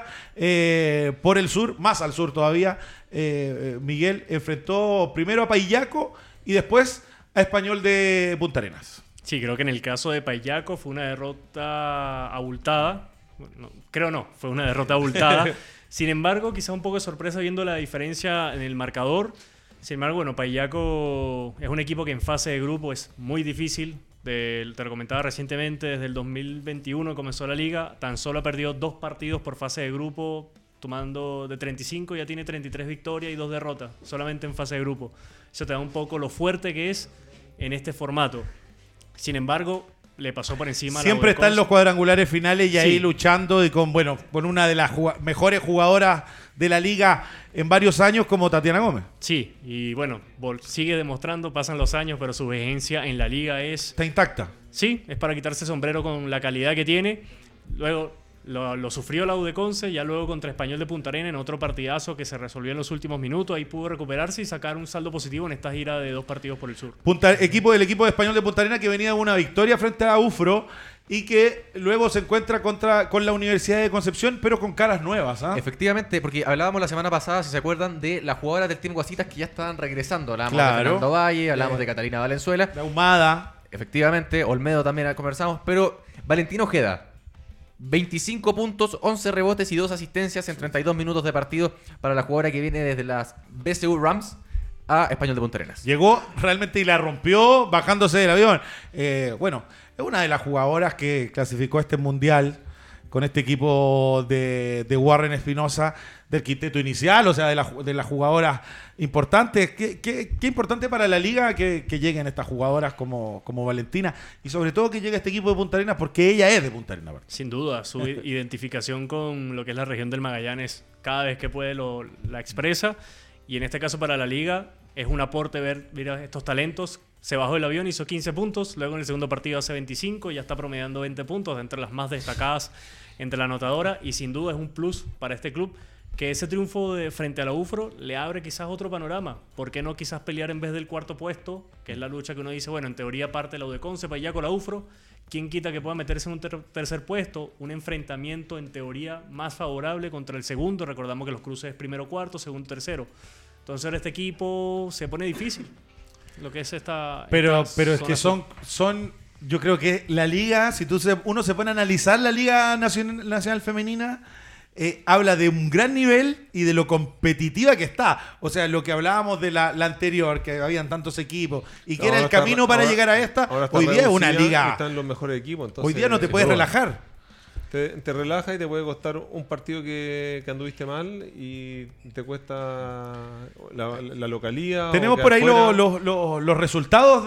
eh, por el sur, más al sur todavía. Eh, Miguel enfrentó primero a Paillaco y después a Español de Punta Arenas. Sí, creo que en el caso de Paillaco fue una derrota abultada. No, creo no, fue una derrota abultada. Sin embargo, quizá un poco de sorpresa viendo la diferencia en el marcador. Sin embargo, bueno, Paillaco es un equipo que en fase de grupo es muy difícil. De, te lo comentaba recientemente, desde el dos mil veintiuno comenzó la liga, tan solo ha perdido dos partidos por fase de grupo, tomando de treinta y cinco, ya tiene treinta y tres victorias y dos derrotas, solamente en fase de grupo. Eso te da un poco lo fuerte que es en este formato. Sin embargo, le pasó por encima. Siempre está en los cuadrangulares finales y sí, ahí luchando y con, bueno, con una de las jug- mejores jugadoras de la liga en varios años como Tatiana Gómez. Sí, y bueno, sigue demostrando, pasan los años, pero su vigencia en la liga es... Está intacta. Sí, es para quitarse sombrero con la calidad que tiene. Luego lo, lo sufrió la U de Conce, ya luego contra Español de Punta Arenas en otro partidazo que se resolvió en los últimos minutos. Ahí pudo recuperarse y sacar un saldo positivo en esta gira de dos partidos por el sur. Punta, equipo del equipo de Español de Punta Arenas que venía de una victoria frente a U F R O y que luego se encuentra contra, con la Universidad de Concepción, pero con caras nuevas. ¿eh? Efectivamente, porque hablábamos la semana pasada, si se acuerdan, de las jugadoras del Team Guasitas que ya estaban regresando. Hablábamos claro. de Fernando Valle, hablábamos eh, de Catalina Valenzuela. La Humada. Efectivamente, Olmedo también conversamos, pero Valentina Ojeda, veinticinco puntos, once rebotes y dos asistencias en treinta y dos minutos de partido para la jugadora que viene desde las B C U Rams a Español de Punta Arenas. Llegó realmente y la rompió bajándose del avión. Eh, bueno, es una de las jugadoras que clasificó este mundial con este equipo de, de Warren Espinosa, del quinteto inicial, o sea, de, la, de las jugadoras importantes. Qué, qué, qué importante para la liga que, que lleguen estas jugadoras como, como Valentina, y sobre todo que llegue este equipo de Punta Arenas, porque ella es de Punta Arenas. Sin duda, su identificación con lo que es la región del Magallanes, cada vez que puede lo, la expresa, y en este caso para la liga es un aporte ver, ver estos talentos. Se bajó del avión, hizo quince puntos, luego en el segundo partido hace veinticinco, ya está promediando veinte puntos, de entre las más destacadas entre la anotadora, y sin duda es un plus para este club, que ese triunfo de, frente a la U F R O le abre quizás otro panorama. ¿Por qué no quizás pelear en vez del cuarto puesto? Que es la lucha que uno dice, bueno, en teoría parte la U de Conce, para allá con la U F R O. ¿Quién quita que pueda meterse en un ter- tercer puesto? Un enfrentamiento en teoría más favorable contra el segundo. Recordamos que los cruces es primero cuarto, segundo tercero. Entonces ahora este equipo se pone difícil. Lo que es esta... Pero, esta pero es que son, son, yo creo que la liga, si tú se, uno se pone a analizar la Liga Nacional, Nacional Femenina, eh, habla de un gran nivel y de lo competitiva que está. O sea, lo que hablábamos de la, la anterior, que habían tantos equipos y que Ahora era el está- camino para ahora- llegar a esta, ahora está hoy día es una reducida y liga. están los mejores equipos. Entonces, Hoy día no te se puedes proba. relajar. Te, te relaja y te puede costar un partido que, que anduviste mal y te cuesta la, la localía. Tenemos o por ahí quedar lo- fuera. lo- lo- los resultados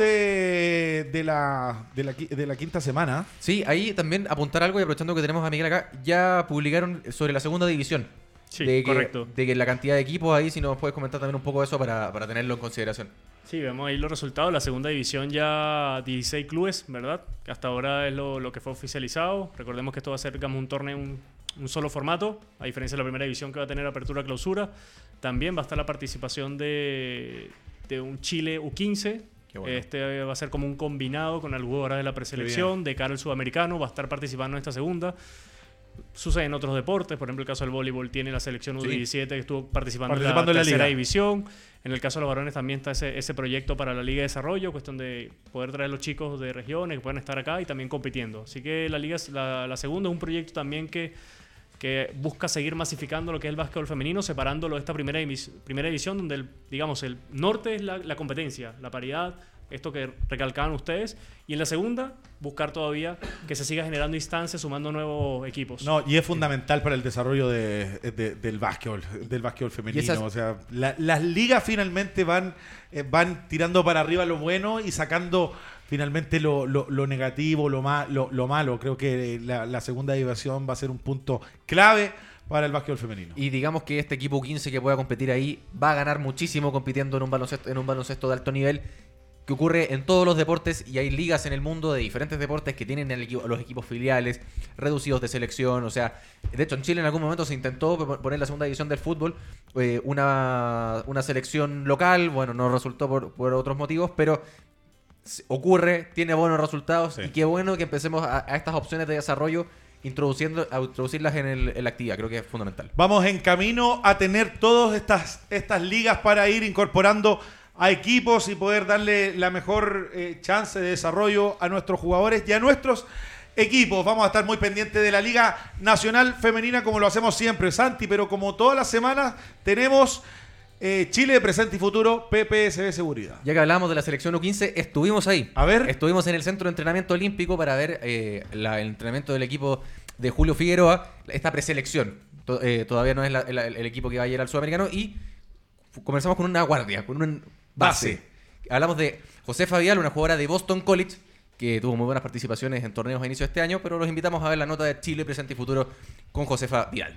de, de, la, de, la, qui- de la quinta semana. Sí, ahí también apuntar algo, y aprovechando que tenemos a Miguel acá, ya publicaron sobre la segunda división. Sí, de que, correcto. De que la cantidad de equipos ahí, si nos puedes comentar también un poco de eso para, para tenerlo en consideración. Sí, vemos ahí los resultados. La segunda división ya dieciséis clubes, ¿verdad? Que hasta ahora es lo, lo que fue oficializado. Recordemos que esto va a ser, digamos, un torneo, un, un solo formato, a diferencia de la primera división que va a tener apertura-clausura. También va a estar la participación de, de un Chile U quince. Bueno. Este va a ser como un combinado con algunas horas de la preselección, de cara al sudamericano. Va a estar participando en esta segunda. Sucede en otros deportes, por ejemplo el caso del voleibol tiene la selección U diecisiete sí. que estuvo participando, participando en la, en la tercera división. En el caso de los varones también está ese, ese proyecto para la Liga de Desarrollo, cuestión de poder traer los chicos de regiones que puedan estar acá y también compitiendo. Así que la liga, la, la segunda es un proyecto también que, que busca seguir masificando lo que es el básquetbol femenino, separándolo de esta primera, primera división donde el, digamos, el norte es la, la competencia, la paridad, esto que recalcaban ustedes, y en la segunda buscar todavía que se siga generando instancias, sumando nuevos equipos. No, y es fundamental para el desarrollo de, de, del básquetbol, del básquetbol femenino. Esas... O sea, la, las ligas finalmente van, eh, van tirando para arriba lo bueno y sacando finalmente lo, lo, lo negativo, lo, ma, lo, lo malo. Creo que la, la segunda división va a ser un punto clave para el básquetbol femenino. Y digamos que este equipo quince que pueda competir ahí va a ganar muchísimo compitiendo en un baloncesto, en un baloncesto de alto nivel, que ocurre en todos los deportes, y hay ligas en el mundo de diferentes deportes que tienen el equipo, los equipos filiales reducidos de selección. O sea, de hecho en Chile en algún momento se intentó poner la segunda división del fútbol eh, una, una selección local. Bueno, no resultó por, por otros motivos, pero ocurre, tiene buenos resultados, sí. Y qué bueno que empecemos a, a estas opciones de desarrollo introduciendo, a introducirlas en, el, en la actividad. Creo que es fundamental. Vamos en camino a tener todas estas, estas ligas para ir incorporando a equipos y poder darle la mejor eh, chance de desarrollo a nuestros jugadores y a nuestros equipos. Vamos a estar muy pendientes de la Liga Nacional Femenina como lo hacemos siempre, Santi, pero como todas las semanas tenemos eh, Chile Presente y Futuro, P P S B Seguridad. Ya que hablamos de la selección U quince, estuvimos ahí. A ver. Estuvimos en el Centro de Entrenamiento Olímpico para ver eh, la, el entrenamiento del equipo de Julio Figueroa, esta preselección. To, eh, todavía no es la, el, el equipo que va a ir al Sudamericano, y comenzamos con una guardia, con un base. base. Hablamos de Josefa Vidal, una jugadora de Boston College, que tuvo muy buenas participaciones en torneos a inicio de este año, pero los invitamos a ver la nota de Chile Presente y Futuro con Josefa Vidal.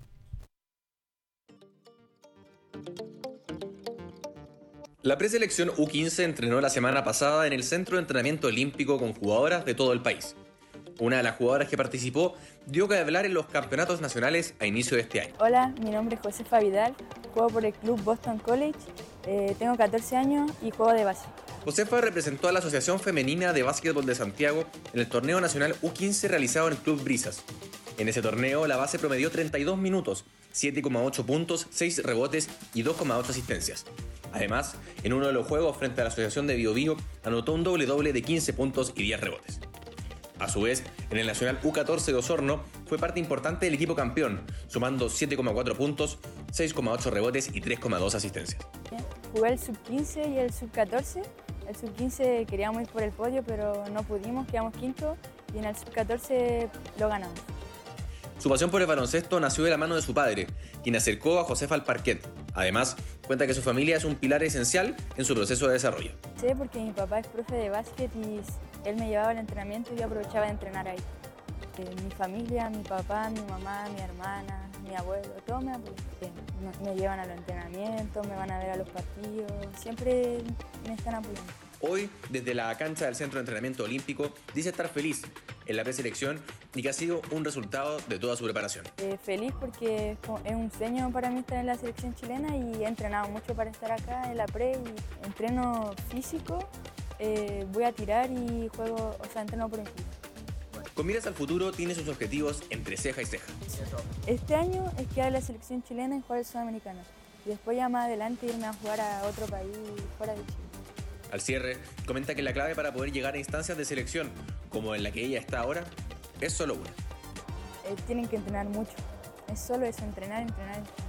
La preselección U quince entrenó la semana pasada en el Centro de Entrenamiento Olímpico con jugadoras de todo el país. Una de las jugadoras que participó dio que hablar en los campeonatos nacionales a inicio de este año. Hola, mi nombre es Josefa Vidal, juego por el club Boston College, eh, tengo catorce años y juego de base. Josefa representó a la Asociación Femenina de Básquetbol de Santiago en el torneo nacional U quince realizado en el Club Brisas. En ese torneo la base promedió treinta y dos minutos, siete coma ocho puntos, seis rebotes y dos coma ocho asistencias. Además, en uno de los juegos frente a la Asociación de Bio Bio, anotó un doble doble de quince puntos y diez rebotes. A su vez, en el Nacional U catorce de Osorno fue parte importante del equipo campeón, sumando siete coma cuatro puntos, seis coma ocho rebotes y tres coma dos asistencias. Jugué el sub quince y el sub catorce. El sub quince queríamos ir por el podio, pero no pudimos, quedamos quinto, y en el sub catorce lo ganamos. Su pasión por el baloncesto nació de la mano de su padre, quien acercó a Josefa al parquet. Además, cuenta que su familia es un pilar esencial en su proceso de desarrollo. Sé porque mi papá es profe de básquet y él me llevaba al entrenamiento y yo aprovechaba de entrenar ahí. Eh, mi familia, mi papá, mi mamá, mi hermana, mi abuelo, todos me apoyan. Eh, me llevan a los entrenamientos, me van a ver a los partidos, siempre me están apoyando. Hoy, desde la cancha del Centro de Entrenamiento Olímpico, dice estar feliz en la preselección y que ha sido un resultado de toda su preparación. Eh, feliz porque es un sueño para mí estar en la selección chilena y he entrenado mucho para estar acá en la pre y entreno físico, eh, voy a tirar y juego, o sea, entreno por encima. Con miras al futuro, tiene sus objetivos entre ceja y ceja. Este año es quedar en la selección chilena y jugar el sudamericano. Y después ya más adelante irme a jugar a otro país fuera de Chile. Al cierre, comenta que la clave para poder llegar a instancias de selección, como en la que ella está ahora, es solo una. Eh, tienen que entrenar mucho. Es solo eso, entrenar, entrenar, entrenar.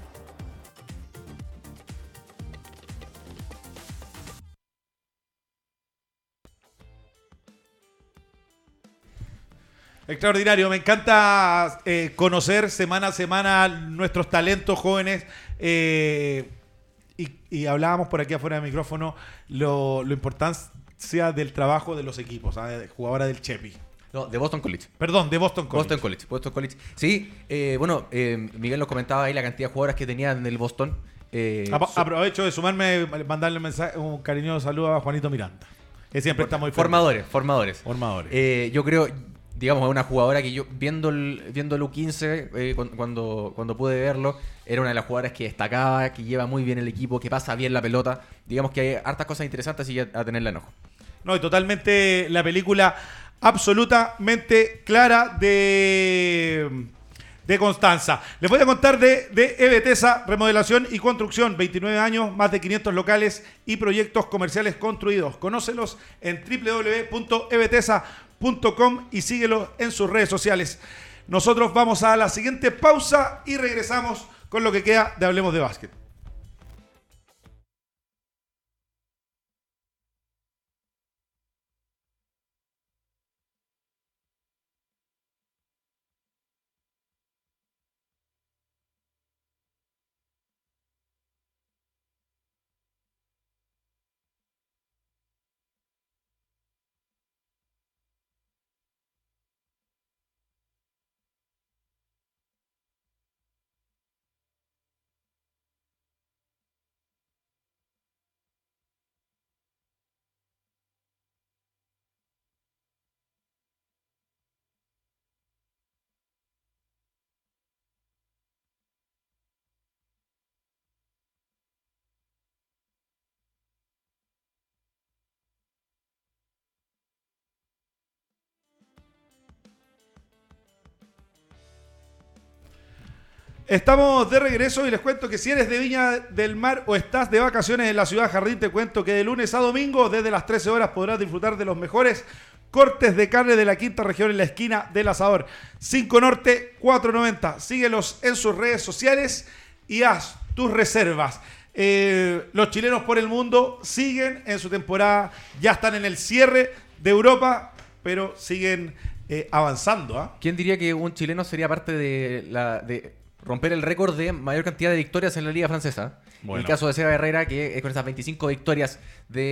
Extraordinario, me encanta eh, conocer semana a semana nuestros talentos jóvenes eh, y, y hablábamos por aquí afuera del micrófono lo, lo importancia del trabajo de los equipos, ¿sabes? Jugadora del Chepi. No, de Boston College. Perdón, de Boston College. Boston College, Boston College. Sí, eh, bueno, eh, Miguel nos comentaba ahí la cantidad de jugadoras que tenían en el Boston. Eh, Aprovecho de sumarme, mandarle un, mensaje, un cariñoso saludo a Juanito Miranda, que siempre está muy fuerte. Formadores, formadores. Formadores. Eh, yo creo... digamos, es una jugadora que yo, viendo el, viendo el U quince, eh, cu- cuando, cuando pude verlo, era una de las jugadoras que destacaba, que lleva muy bien el equipo, que pasa bien la pelota. Digamos que hay hartas cosas interesantes y a, a tenerla en ojo. No, y totalmente la película absolutamente clara de, de Constanza. Les voy a contar de, de Ebetesa, remodelación y construcción. veintinueve años, más de quinientos locales y proyectos comerciales construidos. Conócelos en doble u doble u doble u punto ebetesa punto com y síguelos en sus redes sociales. Nosotros vamos a la siguiente pausa y regresamos con lo que queda de Hablemos de Básquet. Estamos de regreso y les cuento que si eres de Viña del Mar o estás de vacaciones en la ciudad Jardín, te cuento que de lunes a domingo, desde las trece horas, podrás disfrutar de los mejores cortes de carne de la quinta región en la esquina del Asador. cinco Norte, cuatro noventa. Síguelos en sus redes sociales y haz tus reservas. Eh, los chilenos por el mundo siguen en su temporada, ya están en el cierre de Europa, pero siguen eh, avanzando. ¿eh? ¿Quién diría que un chileno sería parte de la de romper el récord de mayor cantidad de victorias en la Liga Francesa? Bueno. El caso de Seba Herrera, que eh, con esas veinticinco victorias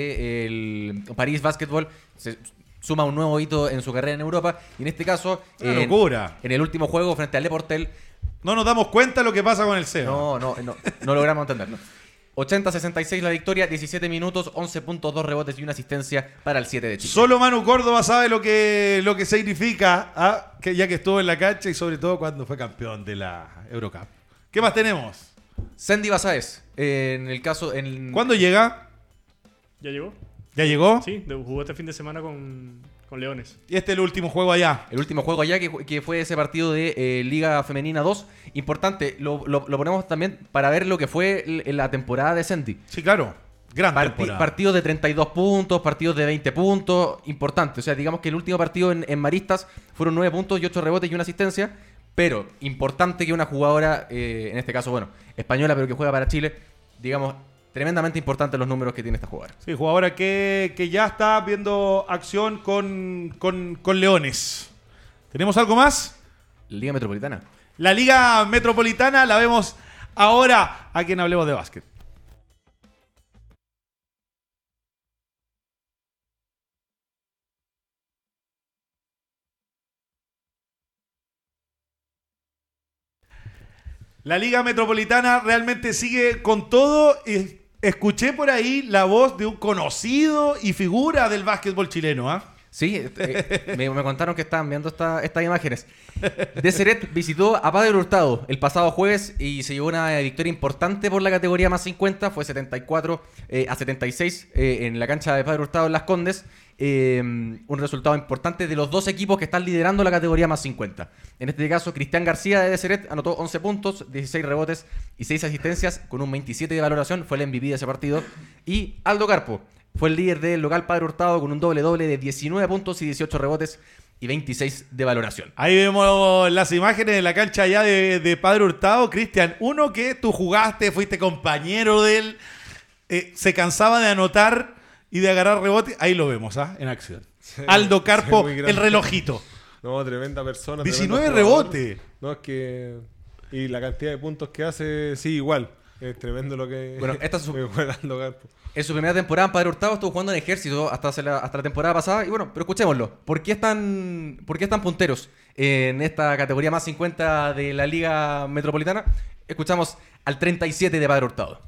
del París Basketball se suma un nuevo hito en su carrera en Europa. Y en este caso, Una en, locura. en el último juego frente al Le Portel, No nos damos cuenta de lo que pasa con el Seba. no, no, no, no logramos entenderlo. ochenta a sesenta y seis la victoria, diecisiete minutos, once puntos, dos rebotes y una asistencia para el siete de Chile. Solo Manu Córdoba sabe lo que, lo que significa, ¿ah? que ya que estuvo en la cancha y sobre todo cuando fue campeón de la Eurocup. ¿Qué más tenemos? Sandy Basáez, eh, en el caso... En... ¿Cuándo llega? ¿Ya llegó? ¿Ya llegó? Sí, de- jugó este fin de semana con, con Leones. Y este es el último juego allá. El último juego allá, que, que fue ese partido de eh, Liga Femenina dos. Importante, lo, lo, lo ponemos también para ver lo que fue l- la temporada de Sandy. Sí, claro. Gran Parti- temporada. partidos de treinta y dos puntos, partidos de veinte puntos, importante. O sea, digamos que el último partido en, en Maristas fueron nueve puntos y ocho rebotes y una asistencia. Pero importante que una jugadora, eh, en este caso, bueno, española, pero que juega para Chile, digamos, tremendamente importante los números que tiene esta jugadora. Sí, jugadora que, que ya está viendo acción con, con, con Leones. ¿Tenemos algo más? Liga Metropolitana. La Liga Metropolitana la vemos ahora aquí en Hablemos de Básquet. La Liga Metropolitana realmente sigue con todo. Y escuché por ahí la voz de un conocido y figura del básquetbol chileno. ¿ah? Sí, eh, me, me contaron que estaban viendo esta- estas imágenes. Deseret visitó a Padre Hurtado el pasado jueves y se llevó una victoria importante por la categoría más cincuenta. Fue setenta y cuatro eh, a setenta y seis eh, en la cancha de Padre Hurtado en Las Condes. Eh, un resultado importante de los dos equipos que están liderando la categoría más cincuenta. En este caso, Cristian García de Deseret anotó once puntos, dieciséis rebotes y seis asistencias con un veintisiete de valoración. Fue el M V P de ese partido. Y Aldo Carpo fue el líder del local Padre Hurtado con un doble-doble de diecinueve puntos y dieciocho rebotes y veintiséis de valoración. Ahí vemos las imágenes de la cancha allá de, de Padre Hurtado. Cristian, uno que tú jugaste, fuiste compañero de él, eh, se cansaba de anotar y de agarrar rebote. Ahí lo vemos, ¿ah? En acción. Sí, Aldo Carpo, sí, muy grande. el relojito. No, tremenda persona. diecinueve tremendo jugador. rebotes. No, es que... Y la cantidad de puntos que hace, sí, igual. Es tremendo lo que... Bueno, esta es su- lo que juega Aldo Carpo. En su primera temporada en Padre Hurtado estuvo jugando en Ejército hasta, hace la, hasta la temporada pasada. Y bueno, pero escuchémoslo. ¿Por qué están, por qué están punteros en esta categoría más cincuenta de la Liga Metropolitana? Escuchamos al treinta y siete de Padre Hurtado.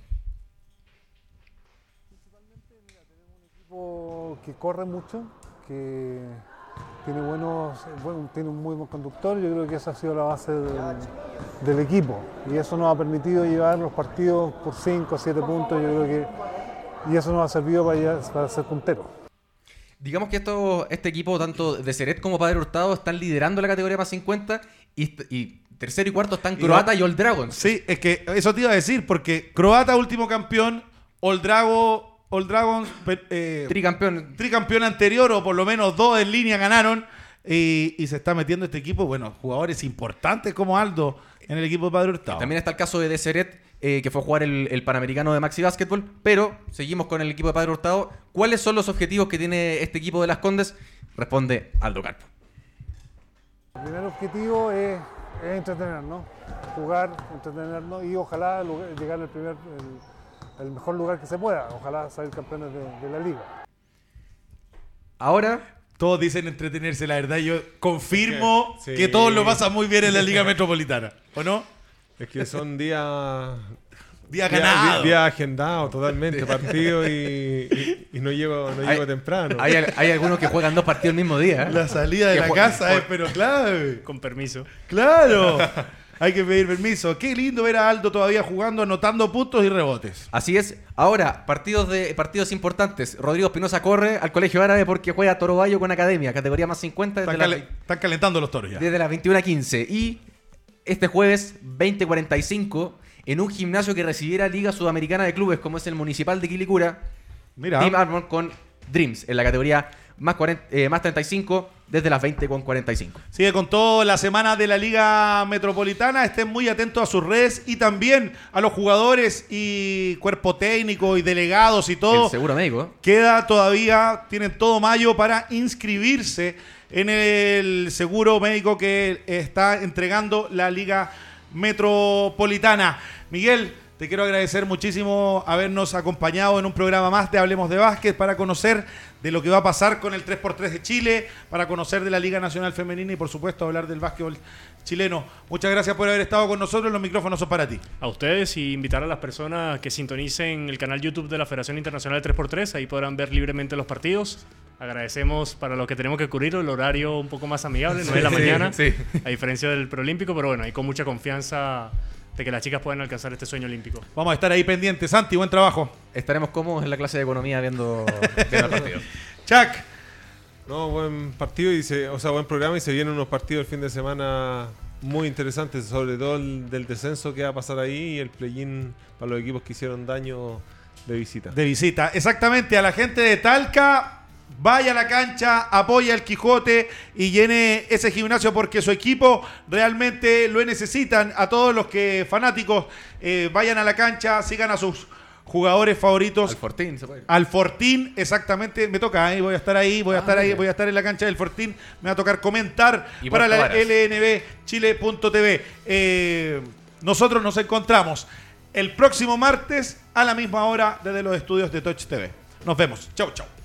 equipo que corre mucho, que tiene, buenos, bueno, tiene un muy buen conductor. Yo creo que esa ha sido la base del, del equipo y eso nos ha permitido llevar los partidos por cinco o siete puntos. Yo creo que y eso nos ha servido para, ya, para ser punteros. Digamos que esto, este equipo, tanto de Seret como Padre Hurtado, están liderando la categoría más cincuenta y, y tercero y cuarto están Croata y Old Dragons. Sí, es que eso te iba a decir, porque Croata último campeón, Old, Drago, Old Dragons eh, Tricampeón. tricampeón anterior, o por lo menos dos en línea ganaron, y, y se está metiendo este equipo, bueno, jugadores importantes como Aldo en el equipo de Padre Hurtado. También está el caso de Deseret, eh, que fue a jugar el, el Panamericano de Maxi Basketball, pero seguimos con el equipo de Padre Hurtado. ¿Cuáles son los objetivos que tiene este equipo de Las Condes? Responde Aldo Carpo. El primer objetivo es, es entretenernos, jugar, entretenernos y ojalá llegar al primer, el, el mejor lugar que se pueda. Ojalá salir campeones de, de la liga. Ahora... Todos dicen entretenerse, la verdad. Yo confirmo sí. que todos lo pasan muy bien en la Liga Metropolitana, ¿o no? Es que son días... Día ganado. Día, día agendado totalmente, partido y, y, y no llego, no llego hay, temprano. Hay, hay algunos que juegan dos partidos el mismo día. ¿eh? La salida de Que la jue- casa jue- es pero clave. Con permiso. Claro. Hay que pedir permiso. Qué lindo ver a Aldo todavía jugando, anotando puntos y rebotes. Así es. Ahora, partidos de partidos importantes. Rodrigo Espinosa corre al Colegio Árabe porque juega Toro Bayo con Academia, categoría más cincuenta desde, Están, la- cale- están calentando los toros ya. desde las veintiuna a quince. Y este jueves, veinte cuarenta y cinco, en un gimnasio que recibiera Liga Sudamericana de Clubes, como es el Municipal de Quilicura, Mira. Team Armor con Dreams en la categoría más, cuarenta, eh, más treinta y cinco desde las veinte con cuarenta y cinco. Sigue con toda la semana de la Liga Metropolitana. Estén muy atentos a sus redes y también a los jugadores y cuerpo técnico y delegados y todo. El seguro médico. Queda todavía, tienen todo mayo para inscribirse en el seguro médico que está entregando la Liga Metropolitana. Miguel, te quiero agradecer muchísimo habernos acompañado en un programa más de Hablemos de Básquet para conocer de lo que va a pasar con el tres por tres de Chile, para conocer de la Liga Nacional Femenina y por supuesto hablar del básquetbol chileno. Muchas gracias por haber estado con nosotros. Los micrófonos son para ti. A ustedes y invitar a las personas que sintonicen el canal YouTube de la Federación Internacional de tres por tres. Ahí podrán ver libremente los partidos. Agradecemos para los que tenemos que cubrir el horario un poco más amigable, nueve de la Sí, mañana, sí. a diferencia del preolímpico, pero bueno, hay con mucha confianza de que las chicas puedan alcanzar este sueño olímpico. Vamos a estar ahí pendientes. Santi, buen trabajo. Estaremos cómodos en la clase de economía viendo, viendo el partido. Chuck. No, buen partido y se, o sea, buen programa y se vienen unos partidos el fin de semana muy interesantes, sobre todo el del descenso que va a pasar ahí y el play-in para los equipos que hicieron daño de visita. De visita. Exactamente, a la gente de Talca, vaya a la cancha, apoya al Quijote y llene ese gimnasio porque su equipo realmente lo necesitan. A todos los que fanáticos eh, vayan a la cancha, sigan a sus jugadores favoritos. Al Fortín, se puede. Al Fortín, exactamente, me toca, ¿eh? Voy a estar ahí, voy a Ah, estar ahí, mira. voy a estar en la cancha del Fortín, me va a tocar comentar Y para Puerto la Varas. L N B Chile punto T V. Eh, nosotros nos encontramos el próximo martes a la misma hora desde los estudios de Touch T V. Nos vemos. Chau, chau.